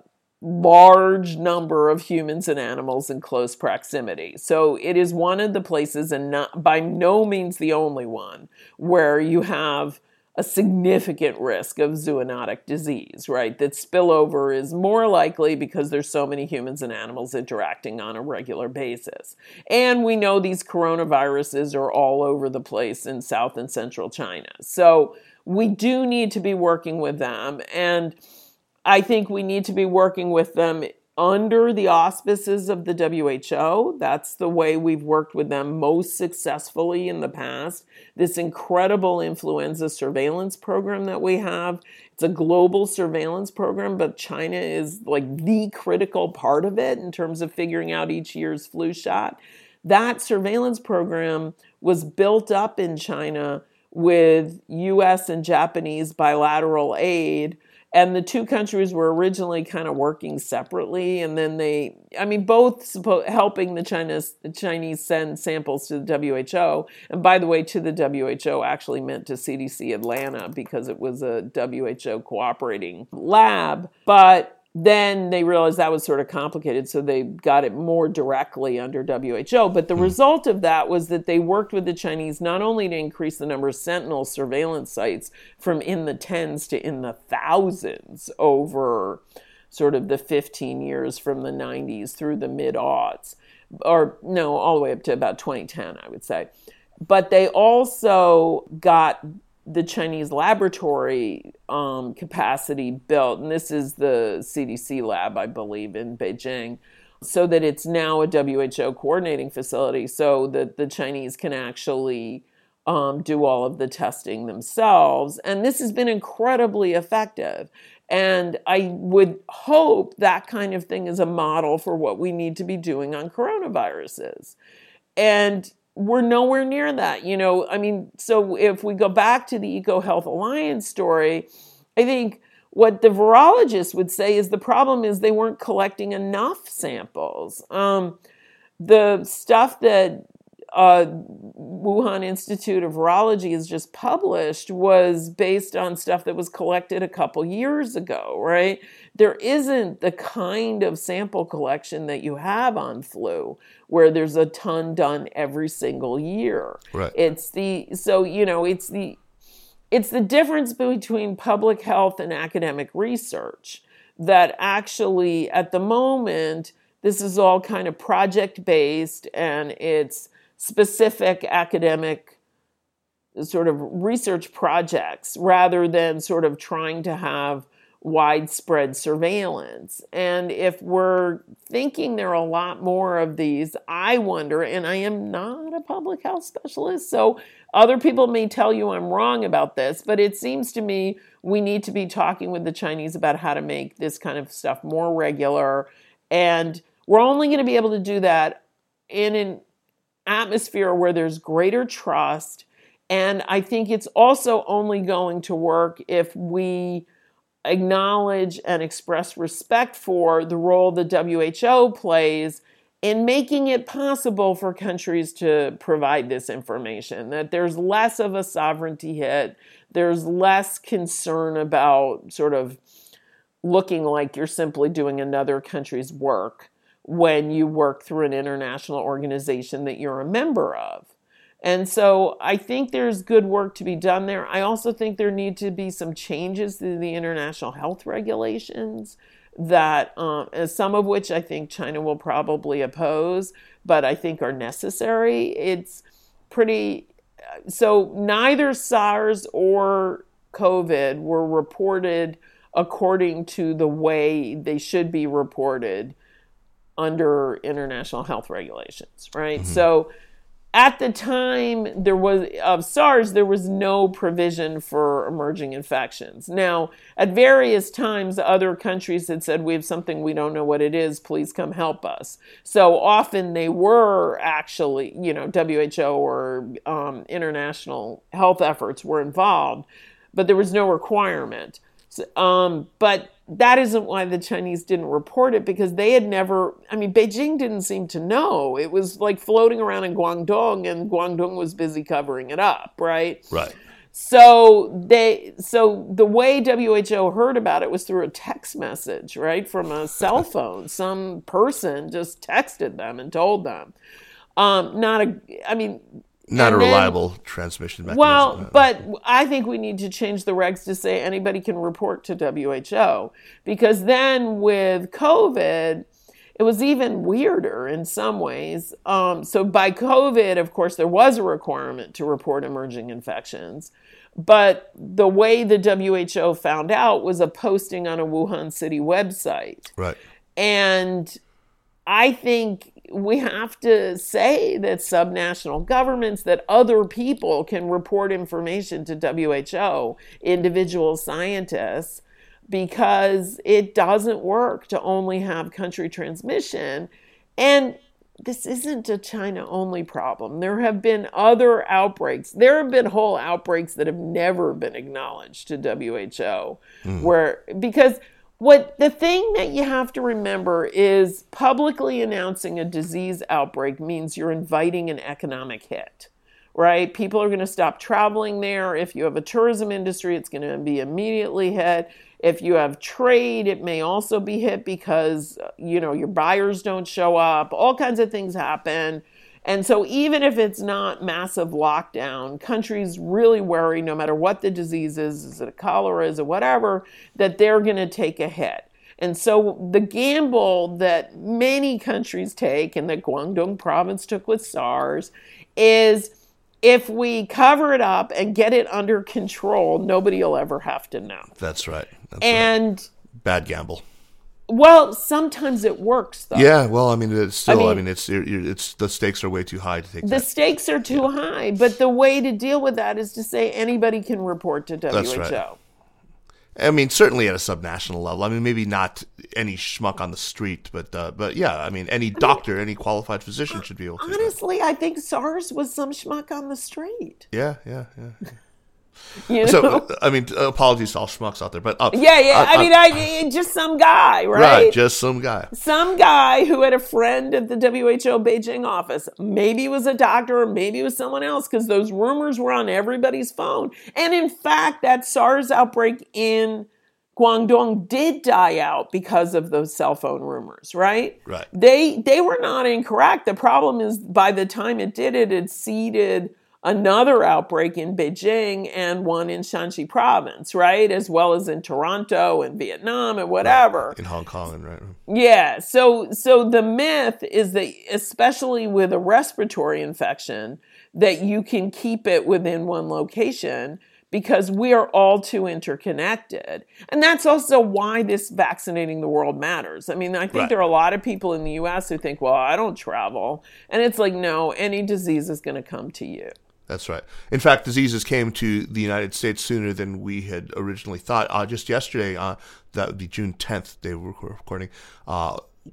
Speaker 3: large number of humans and animals in close proximity. So it is one of the places, and not by no means the only one, where you have a significant risk of zoonotic disease, right? That spillover is more likely because there's so many humans and animals interacting on a regular basis. And we know these coronaviruses are all over the place in South and Central China. So we do need to be working with them. And I think we need to be working with them under the auspices of the W H O. That's the way we've worked with them most successfully in the past. This incredible influenza surveillance program that we have, it's a global surveillance program, but China is like the critical part of it in terms of figuring out each year's flu shot. That surveillance program was built up in China with U S and Japanese bilateral aid. And the two countries were originally kind of working separately. And then they, I mean, both suppo- helping the Chinese, the Chinese send samples to the W H O. And by the way, to the W H O actually meant to C D C Atlanta because it was a W H O cooperating lab. But then they realized that was sort of complicated, so they got it more directly under W H O. But the mm. result of that was that they worked with the Chinese not only to increase the number of Sentinel surveillance sites from in the tens to in the thousands over sort of the fifteen years from the nineties through the mid-aughts, or no, all the way up to about twenty ten, I would say. But they also got the Chinese laboratory um, capacity built, and this is the C D C lab, I believe, in Beijing, so that it's now a W H O coordinating facility so that the Chinese can actually um, do all of the testing themselves. And this has been incredibly effective. And I would hope that kind of thing is a model for what we need to be doing on coronaviruses. And we're nowhere near that, you know. I mean, so if we go back to the EcoHealth Alliance story, I think what the virologists would say is the problem is they weren't collecting enough samples. Um, the stuff that uh, Wuhan Institute of Virology has just published was based on stuff that was collected a couple years ago, right? There isn't the kind of sample collection that you have on flu, where there's a ton done every single year.
Speaker 2: Right.
Speaker 3: It's the so you know it's the it's the difference between public health and academic research that actually at the moment this is all kind of project based and it's specific academic sort of research projects rather than sort of trying to have widespread surveillance. And if we're thinking there are a lot more of these, I wonder, and I am not a public health specialist, so other people may tell you I'm wrong about this, but it seems to me we need to be talking with the Chinese about how to make this kind of stuff more regular. And we're only going to be able to do that in an atmosphere where there's greater trust. And I think it's also only going to work if we acknowledge and express respect for the role the W H O plays in making it possible for countries to provide this information, that there's less of a sovereignty hit, there's less concern about sort of looking like you're simply doing another country's work when you work through an international organization that you're a member of. And so I think there's good work to be done there. I also think there need to be some changes to the international health regulations that, um, some of which I think China will probably oppose, but I think are necessary. It's pretty, so neither SARS or COVID were reported according to the way they should be reported under international health regulations, right? Mm-hmm. So at the time there was of SARS, there was no provision for emerging infections. Now, at various times, other countries had said, we have something, we don't know what it is, please come help us. So often they were actually, you know, W H O or um, international health efforts were involved, but there was no requirement. So, um, but that isn't why the Chinese didn't report it, because they had never, I mean, Beijing didn't seem to know. It was like floating around in Guangdong, and Guangdong was busy covering it up, right?
Speaker 2: Right.
Speaker 3: So they, so the way W H O heard about it was through a text message, right, from a cell phone. Some person just texted them and told them. Um, not a, I mean...
Speaker 2: Not
Speaker 3: and
Speaker 2: a
Speaker 3: then,
Speaker 2: reliable transmission mechanism.
Speaker 3: Well, but I think we need to change the regs to say anybody can report to W H O, because then with COVID, it was even weirder in some ways. Um, so by COVID, of course, there was a requirement to report emerging infections. But the way the W H O found out was a posting on a Wuhan City website.
Speaker 2: Right.
Speaker 3: And I think we have to say that subnational governments, that other people can report information to W H O, individual scientists, because it doesn't work to only have country transmission. And this isn't a China-only problem. There have been other outbreaks. There have been whole outbreaks that have never been acknowledged to W H O, mm. where because what the thing that you have to remember is publicly announcing a disease outbreak means you're inviting an economic hit, right? People are going to stop traveling there. If you have a tourism industry, it's going to be immediately hit. If you have trade, it may also be hit because, you know, your buyers don't show up. All kinds of things happen. And so even if it's not massive lockdown, countries really worry, no matter what the disease is, is it a cholera, is it whatever, that they're going to take a hit. And so the gamble that many countries take and that Guangdong province took with SARS is if we cover it up and get it under control, nobody will ever have to know.
Speaker 2: That's right. That's
Speaker 3: and
Speaker 2: right. Bad gamble.
Speaker 3: Well, sometimes it works, though.
Speaker 2: Yeah, well, I mean, it's still, I mean, I mean it's it's the stakes are way too high to take.
Speaker 3: The
Speaker 2: that.
Speaker 3: stakes are too yeah. high, but the way to deal with that is to say anybody can report to W H O.
Speaker 2: That's right. I mean, certainly at a subnational level. I mean, maybe not any schmuck on the street, but uh, but yeah, I mean, any doctor, I mean, any qualified physician should be able to.
Speaker 3: Honestly, I think SARS was some schmuck on the street.
Speaker 2: Yeah, yeah, yeah. yeah.
Speaker 3: You know?
Speaker 2: So, I mean, apologies to all schmucks out there, but uh,
Speaker 3: yeah, yeah.
Speaker 2: Uh,
Speaker 3: I mean, I just some guy, right?
Speaker 2: Right, just some guy.
Speaker 3: Some guy who had a friend at the W H O Beijing office. Maybe he was a doctor, or maybe it was someone else, because those rumors were on everybody's phone. And in fact, that SARS outbreak in Guangdong did die out because of those cell phone rumors, right?
Speaker 2: Right.
Speaker 3: They they were not incorrect. The problem is, by the time it did it, it seeded another outbreak in Beijing and one in Shanxi province, right? As well as in Toronto and Vietnam and whatever.
Speaker 2: Right. In Hong Kong and right.
Speaker 3: Yeah. So so the myth is that, especially with a respiratory infection, that you can keep it within one location because we are all too interconnected. And that's also why this vaccinating the world matters. I mean, I think
Speaker 2: right.
Speaker 3: there are a lot of people in the U S who think, well, I don't travel. And it's like, no, any disease is going to come to you.
Speaker 2: That's right. In fact, diseases came to the United States sooner than we had originally thought. Uh, just yesterday, uh, that would be June tenth, they were recording, uh,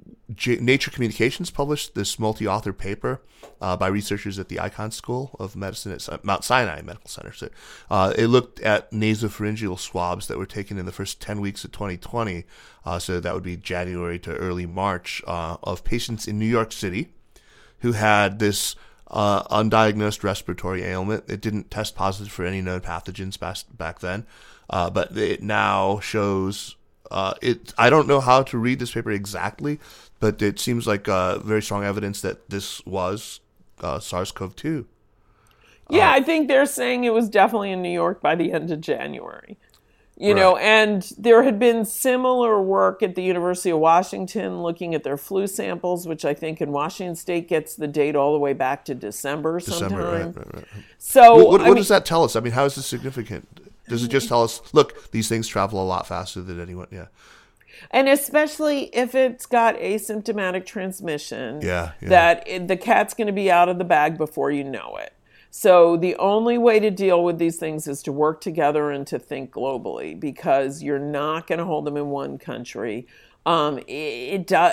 Speaker 2: J- Nature Communications published this multi-author paper uh, by researchers at the Icahn School of Medicine at Mount Sinai Medical Center. So, uh, it looked at nasopharyngeal swabs that were taken in the first ten weeks of twenty twenty, uh, so that would be January to early March, uh, of patients in New York City who had this Uh, undiagnosed respiratory ailment. It didn't test positive for any known pathogens back then, uh, but it now shows. Uh, it. I don't know how to read this paper exactly, but it seems like uh, very strong evidence that this was uh, SARS-C o V two.
Speaker 3: Yeah,
Speaker 2: uh,
Speaker 3: I think they're saying it was definitely in New York by the end of January. You
Speaker 2: right.
Speaker 3: know, and there had been similar work at the University of Washington looking at their flu samples, which I think in Washington State gets the date all the way back to December sometime.
Speaker 2: December, right, right, right.
Speaker 3: So,
Speaker 2: what, what,
Speaker 3: I
Speaker 2: what
Speaker 3: mean,
Speaker 2: does that tell us? I mean, how is this significant? Does it just tell us, look, these things travel a lot faster than anyone? Yeah.
Speaker 3: And especially if it's got asymptomatic transmission,
Speaker 2: yeah, yeah.
Speaker 3: that it, the cat's going to be out of the bag before you know it. So the only way to deal with these things is to work together and to think globally, because you're not going to hold them in one country. Um, it, it does.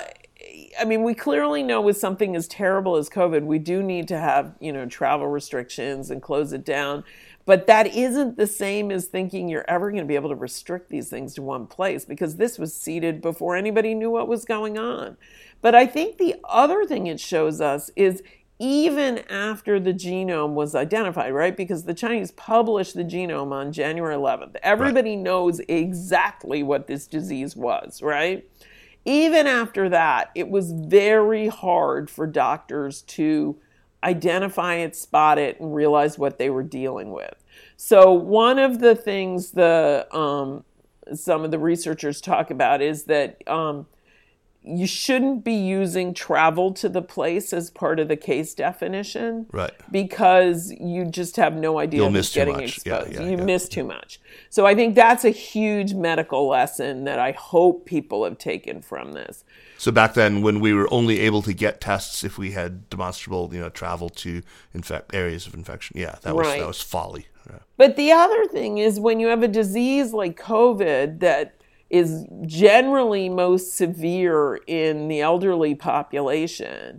Speaker 3: I mean, we clearly know with something as terrible as COVID, we do need to have, you know, travel restrictions and close it down. But that isn't the same as thinking you're ever going to be able to restrict these things to one place, because this was seeded before anybody knew what was going on. But I think the other thing it shows us is, even after the genome was identified, right? Because the Chinese published the genome on January eleventh. Everybody right. knows exactly what this disease was, right? Even after that, it was very hard for doctors to identify it, spot it, and realize what they were dealing with. So one of the things the um, some of the researchers talk about is that um, you shouldn't be using travel to the place as part of the case definition.
Speaker 2: Right.
Speaker 3: Because you just have no idea
Speaker 2: You'll
Speaker 3: who's
Speaker 2: miss too
Speaker 3: getting
Speaker 2: much.
Speaker 3: exposed.
Speaker 2: Yeah, yeah,
Speaker 3: you
Speaker 2: yeah.
Speaker 3: miss too much. So I think that's a huge medical lesson that I hope people have taken from this.
Speaker 2: So back then, when we were only able to get tests if we had demonstrable, you know, travel to infect areas of infection, yeah, that was
Speaker 3: Right.
Speaker 2: that was folly. Yeah.
Speaker 3: But the other thing is, when you have a disease like COVID that is generally most severe in the elderly population,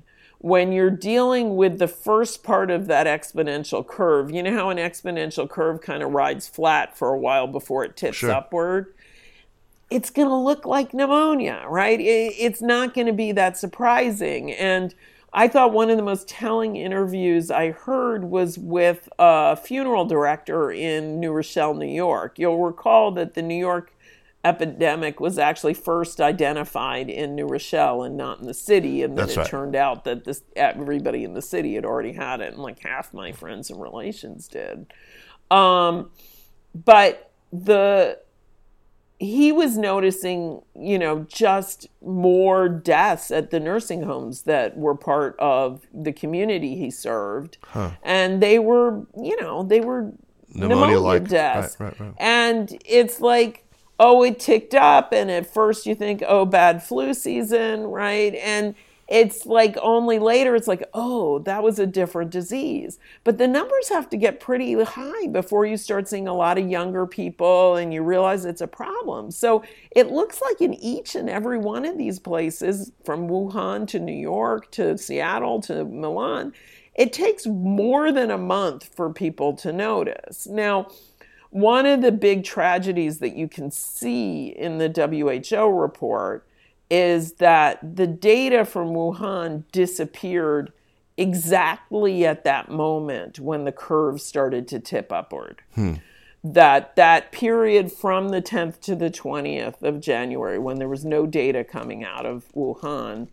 Speaker 3: when you're dealing with the first part of that exponential curve, you know how an exponential curve kind of rides flat for a while before it tips
Speaker 2: Sure.
Speaker 3: upward? It's going to look like pneumonia, right? It's not going to be that surprising. And I thought one of the most telling interviews I heard was with a funeral director in New Rochelle, New York. You'll recall that the New York epidemic was actually first identified in New Rochelle and not in the city. And then
Speaker 2: That's
Speaker 3: it
Speaker 2: right.
Speaker 3: turned out that this everybody in the city had already had it, and like half my friends and relations did. Um, but the he was noticing, you know, just more deaths at the nursing homes that were part of the community he served.
Speaker 2: Huh.
Speaker 3: And they were, you know, they were pneumonia,
Speaker 2: Pneumonia-like.
Speaker 3: deaths.
Speaker 2: Right, right, right.
Speaker 3: And it's like, oh, it ticked up. And at first you think, oh, bad flu season, right? And it's like only later it's like, oh, that was a different disease. But the numbers have to get pretty high before you start seeing a lot of younger people and you realize it's a problem. So it looks like in each and every one of these places, from Wuhan to New York to Seattle to Milan, it takes more than a month for people to notice. Now, one of the big tragedies that you can see in the W H O report is that the data from Wuhan disappeared exactly at that moment when the curve started to tip upward.
Speaker 2: Hmm.
Speaker 3: That that period from the tenth to the twentieth of January, when there was no data coming out of Wuhan,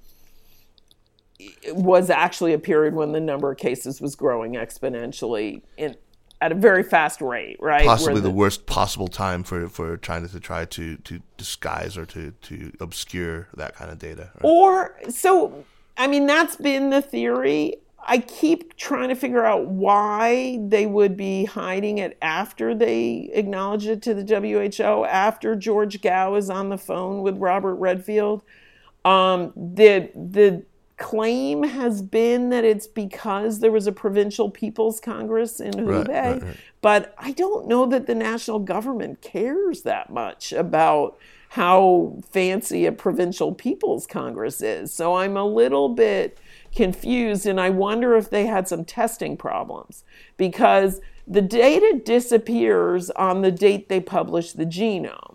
Speaker 3: was actually a period when the number of cases was growing exponentially in at a very fast rate, right?
Speaker 2: Possibly
Speaker 3: Where
Speaker 2: the, worst possible time for, for China to try to, to disguise or to, to obscure that kind of data. Right?
Speaker 3: Or, so, I mean, that's been the theory. I keep trying to figure out why they would be hiding it after they acknowledge it to the W H O, after George Gao is on the phone with Robert Redfield. Um, the the claim has been that it's because there was a provincial people's congress in Hubei,
Speaker 2: Right, right, right.
Speaker 3: but I don't know that the national government cares that much about how fancy a provincial people's congress is. So I'm a little bit confused, and I wonder if they had some testing problems, because the data disappears on the date they publish the genome.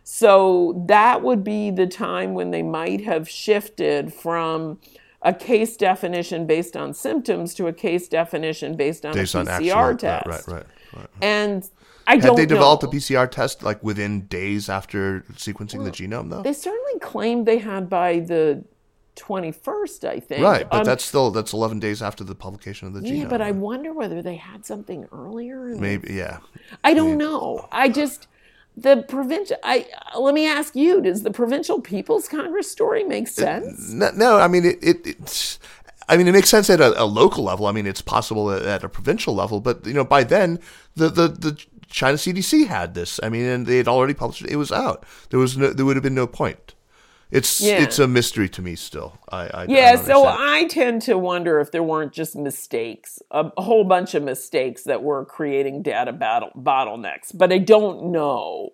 Speaker 3: So that would be the time when they might have shifted from a case definition based on symptoms to a case definition based on
Speaker 2: Based
Speaker 3: a
Speaker 2: on
Speaker 3: P C R
Speaker 2: actual,
Speaker 3: test.
Speaker 2: Right, right, right, right.
Speaker 3: And I
Speaker 2: Had
Speaker 3: don't
Speaker 2: they developed
Speaker 3: know.
Speaker 2: a P C R test like within days after sequencing the genome, though?
Speaker 3: They certainly claimed they had by the twenty-first, I think.
Speaker 2: Right, but
Speaker 3: Um,
Speaker 2: that's still that's eleven days after the publication of the genome.
Speaker 3: yeah, but I
Speaker 2: right?
Speaker 3: wonder whether they had something earlier. in the-
Speaker 2: Maybe, yeah.
Speaker 3: I don't know. I just the provincial. I let me ask you: does the Provincial People's Congress story make sense?
Speaker 2: No, no, I mean it. it it's, I mean, it makes sense at a, a local level. I mean, it's possible at, at a provincial level, but you know, by then the, the, the China C D C had this. I mean, and they had already published it. It was out. There was no, there would have been no point. It's
Speaker 3: Yeah.
Speaker 2: it's a mystery to me still. I, I
Speaker 3: Yeah,
Speaker 2: I don't
Speaker 3: so
Speaker 2: understand.
Speaker 3: I tend to wonder if there weren't just mistakes, a, a whole bunch of mistakes that were creating data battle, bottlenecks, but I don't know.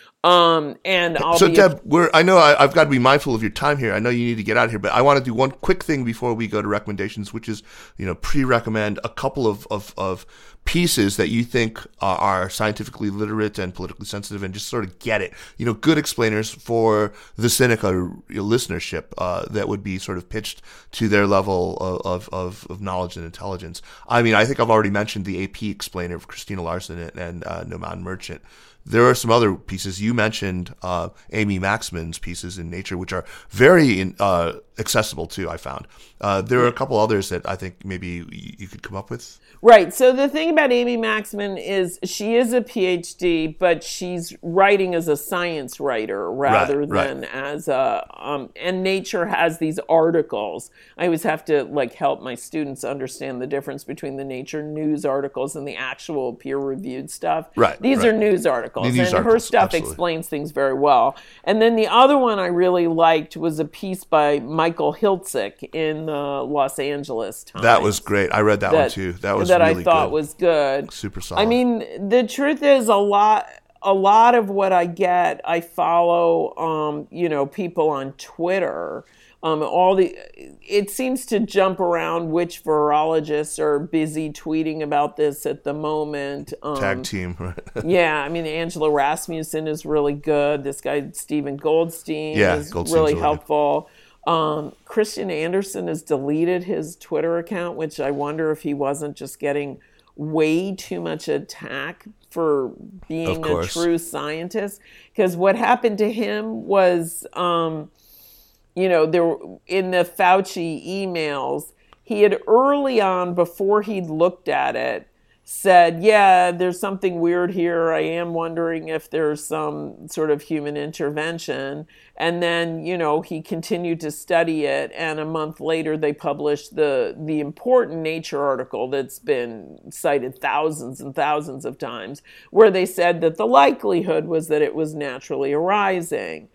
Speaker 3: Um, and I'll
Speaker 2: So
Speaker 3: be
Speaker 2: Deb, we're I know I, I've got to be mindful of your time here. I know you need to get out of here, but I want to do one quick thing before we go to recommendations, which is you know pre-recommend a couple of of, of pieces that you think are, are scientifically literate and politically sensitive, and just sort of get it. You know, good explainers for the Sinica listenership uh, that would be sort of pitched to their level of, of of knowledge and intelligence. I mean, I think I've already mentioned the A P explainer of Christina Larson and, and uh, Noman Merchant. There are some other pieces. You mentioned uh, Amy Maxman's pieces in Nature, which are very in, uh, accessible too, I found. Uh, there are a couple others that I think maybe you could come up with.
Speaker 3: Right. So the thing about Amy Maxman is she is a P H D, but she's writing as a science writer rather
Speaker 2: Right, right.
Speaker 3: than as a, um, and Nature has these articles. I always have to like help my students understand the difference between the Nature news articles and the actual peer-reviewed stuff.
Speaker 2: Right,
Speaker 3: These
Speaker 2: right.
Speaker 3: are news articles,
Speaker 2: The news
Speaker 3: and her
Speaker 2: articles,
Speaker 3: stuff
Speaker 2: absolutely.
Speaker 3: explains things very well. And then the other one I really liked was a piece by Michael Hiltzik in the Los Angeles Times.
Speaker 2: That was great. I read that, one too. That was
Speaker 3: that
Speaker 2: really
Speaker 3: I thought
Speaker 2: good.
Speaker 3: was good.
Speaker 2: Super solid.
Speaker 3: I mean, the truth is a lot a lot of what I get, I follow um, you know, people on Twitter Um, all the it seems to jump around which virologists are busy tweeting about this at the moment. Um,
Speaker 2: Tag team, right?
Speaker 3: Yeah, I mean, Angela Rasmussen is really good. This guy, Stephen Goldstein,
Speaker 2: yeah,
Speaker 3: is
Speaker 2: Goldstein's
Speaker 3: really
Speaker 2: really
Speaker 3: helpful. Um, Christian Anderson has deleted his Twitter account, which I wonder if he wasn't just getting way too much attack for being a true scientist. Because what happened to him was, um, you know, there in the Fauci emails, he had early on, before he'd looked at it, said, yeah, there's something weird here. I am wondering if there's some sort of human intervention. And then, you know, he continued to study it. And a month later, they published the, the important Nature article that's been cited thousands and thousands of times, where they said that the likelihood was that it was naturally arising.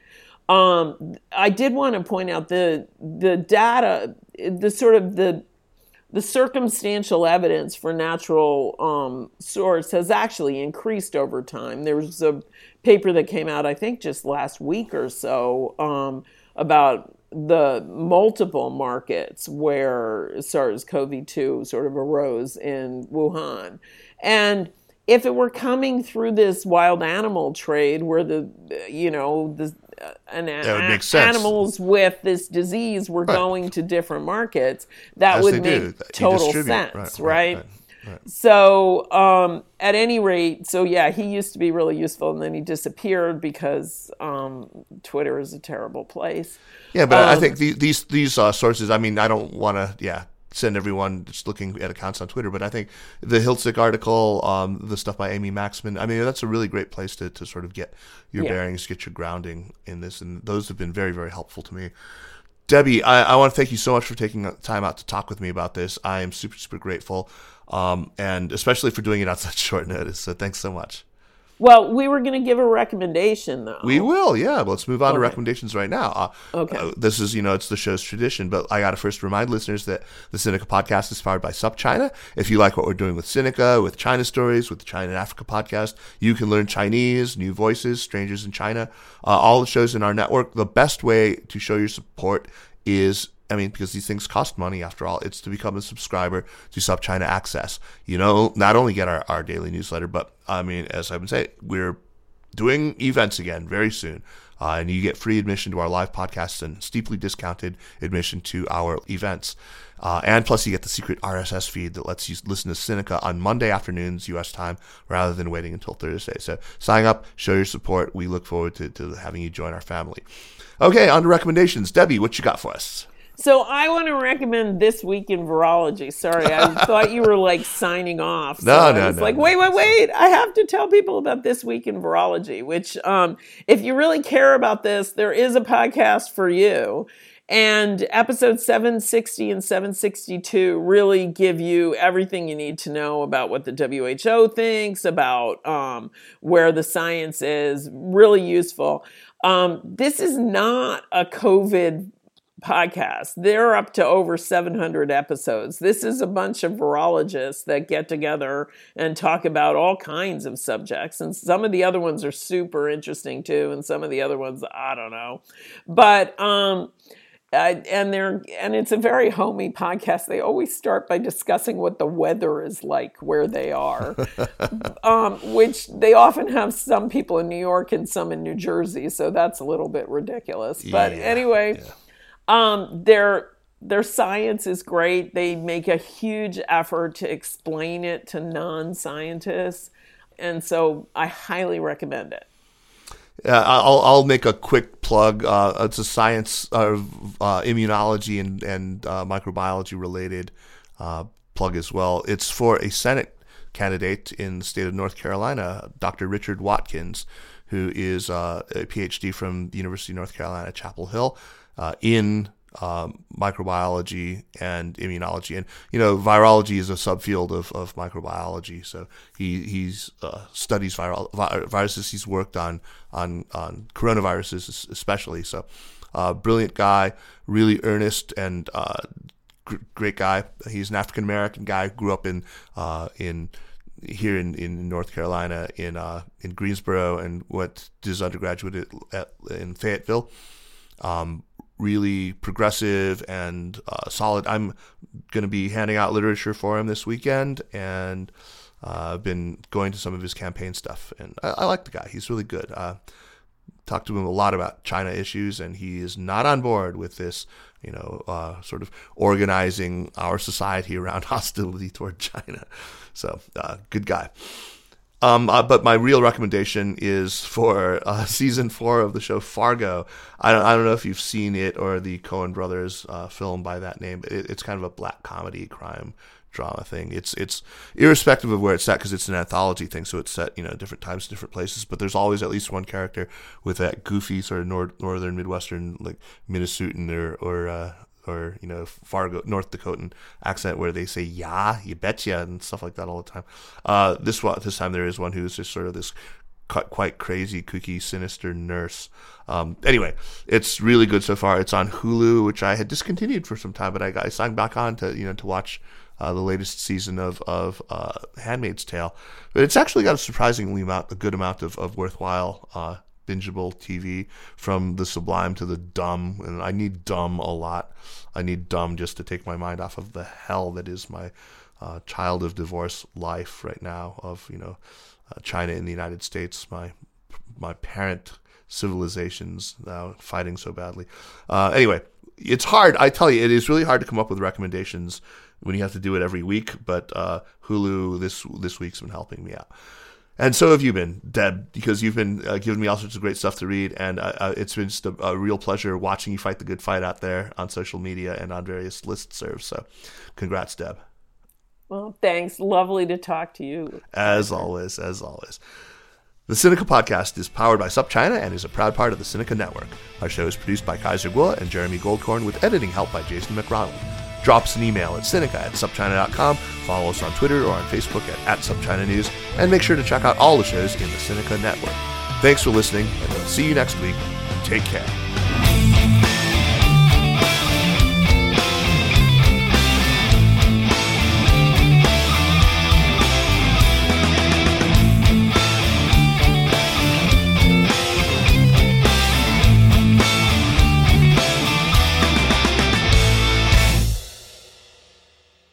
Speaker 3: Um, I did want to point out the the data, the sort of the the circumstantial evidence for natural um, source has actually increased over time. There was a paper that came out, I think, just last week or so um, about the multiple markets where SARS-C o V two sort of arose in Wuhan. And if it were coming through this wild animal trade where the, you know, the uh, an, a, animals with this disease were right. going to different markets, that As would make do. total sense, right? Right, right? right, right. So um, at any rate, so yeah, he used to be really useful, and then he disappeared because um, Twitter is a terrible place.
Speaker 2: Yeah, but um, I think the, these these uh, sources, I mean, I don't want to, yeah, send everyone just looking at accounts on Twitter, but I think the Hiltzik article, um, the stuff by Amy Maxman, I mean, that's a really great place to, to sort of get your yeah. bearings, get your grounding in this, and those have been very, very helpful to me. Debbie, I, I want to thank you so much for taking time out to talk with me about this. I am super, super grateful, um, and especially for doing it on such short notice, so thanks so much.
Speaker 3: Well, we were going to give a recommendation, though.
Speaker 2: We will, yeah. Let's move on okay. to recommendations right now. Uh,
Speaker 3: okay.
Speaker 2: Uh, this is, you know, it's the show's tradition, but I got to first remind listeners that the Sinica podcast is powered by SupChina. If you like what we're doing with Sinica, with China Stories, with the China and Africa podcast, you can learn Chinese, new voices, strangers in China, uh, all the shows in our network. The best way to show your support is, I mean, because these things cost money after all, it's to become a subscriber to SupChina Access. You know, not only get our, our daily newsletter, but I mean, as I've been saying, we're doing events again very soon. Uh, and you get free admission to our live podcasts and steeply discounted admission to our events. Uh, and plus you get the secret R S S feed that lets you listen to Sinica on Monday afternoons U S time rather than waiting until Thursday. So sign up, show your support. We look forward to, to having you join our family. Okay, on to recommendations. Debbie, what you got for us?
Speaker 3: So I want to recommend This Week in Virology. Sorry, I thought you were like signing off. So
Speaker 2: no, no,
Speaker 3: I was
Speaker 2: no.
Speaker 3: like,
Speaker 2: no.
Speaker 3: wait, wait, wait. I have to tell people about This Week in Virology, which um, if you really care about this, there is a podcast for you. And episodes seven sixty and seven sixty-two really give you everything you need to know about what the W H O thinks, about um, where the science is. Really useful. Um, this is not a COVID podcast. They're up to over seven hundred episodes. This is a bunch of virologists that get together and talk about all kinds of subjects. And some of the other ones are super interesting too. And some of the other ones, I don't know. But, um, Uh, and they're and it's a very homey podcast. They always start by discussing what the weather is like where they are, um, which they often have some people in New York and some in New Jersey. So that's a little bit ridiculous. But
Speaker 2: yeah,
Speaker 3: anyway, yeah. um, their their science is great. They make a huge effort to explain it to non-scientists, and so I highly recommend it.
Speaker 2: Uh, I'll I'll make a quick plug. Uh, it's a science of uh, immunology and and uh, microbiology related uh, plug as well. It's for a Senate candidate in the state of North Carolina, Doctor Richard Watkins, who is uh, a P H D from the University of North Carolina, Chapel Hill, uh, in um, microbiology and immunology. And, you know, virology is a subfield of, of microbiology. So he he's uh, studies viral vi- viruses. He's worked on, on, on coronaviruses especially. So uh, brilliant guy, really earnest and uh, gr- great guy. He's an African-American guy, grew up in uh, in here in, in North Carolina in uh, in Greensboro, and went his undergraduate at, at, in Fayetteville. Um, really progressive and uh, solid. I'm going to be handing out literature for him this weekend, and uh, I've been going to some of his campaign stuff, and I, I like the guy. He's really good. Uh, talked to him a lot about China issues, and he is not on board with this, you know, uh, sort of organizing our society around hostility toward China. So, uh, good guy. Um, uh, but my real recommendation is for uh, season four of the show Fargo. I don't, I don't know if you've seen it or the Coen brothers uh, film by that name. It, it's kind of a black comedy crime drama thing. It's it's irrespective of where it's set, because it's an anthology thing, so it's set, you know, different times, different places. But there's always at least one character with that goofy sort of nor- northern Midwestern, like Minnesotan or or uh, or you know Fargo, North Dakotan accent, where they say "yeah, you betcha" and stuff like that all the time. Uh, this one, this time there is one who's just sort of this quite crazy, kooky, sinister nurse. Um, anyway, it's really good so far. It's on Hulu, which I had discontinued for some time, but I got I signed back on to you know to watch uh, the latest season of of uh, Handmaid's Tale. But it's actually got a surprisingly amount, a good amount of of worthwhile uh, bingeable T V, from the sublime to the dumb, and I need dumb a lot. I need dumb just to take my mind off of the hell that is my uh, child of divorce life right now, of you know uh, China and the United States, my my parent civilizations now fighting so badly. Uh, anyway, it's hard. I tell you, it is really hard to come up with recommendations when you have to do it every week. But uh, Hulu this this week's been helping me out. And so have you been, Deb, because you've been uh, giving me all sorts of great stuff to read, and uh, uh, it's been just a, a real pleasure watching you fight the good fight out there on social media and on various listservs. So congrats, Deb.
Speaker 3: Well, thanks. Lovely to talk to you.
Speaker 2: As always, as always. The Sinica Podcast is powered by SupChina and is a proud part of the Sinica Network. Our show is produced by Kaiser Guo and Jeremy Goldkorn, with editing help by Jason McRonald. Drop us an email at Sinica at supchina dot com, follow us on Twitter or on Facebook at, at SupChina News, and make sure to check out all the shows in the Sinica Network. Thanks for listening, and we'll see you next week. Take care.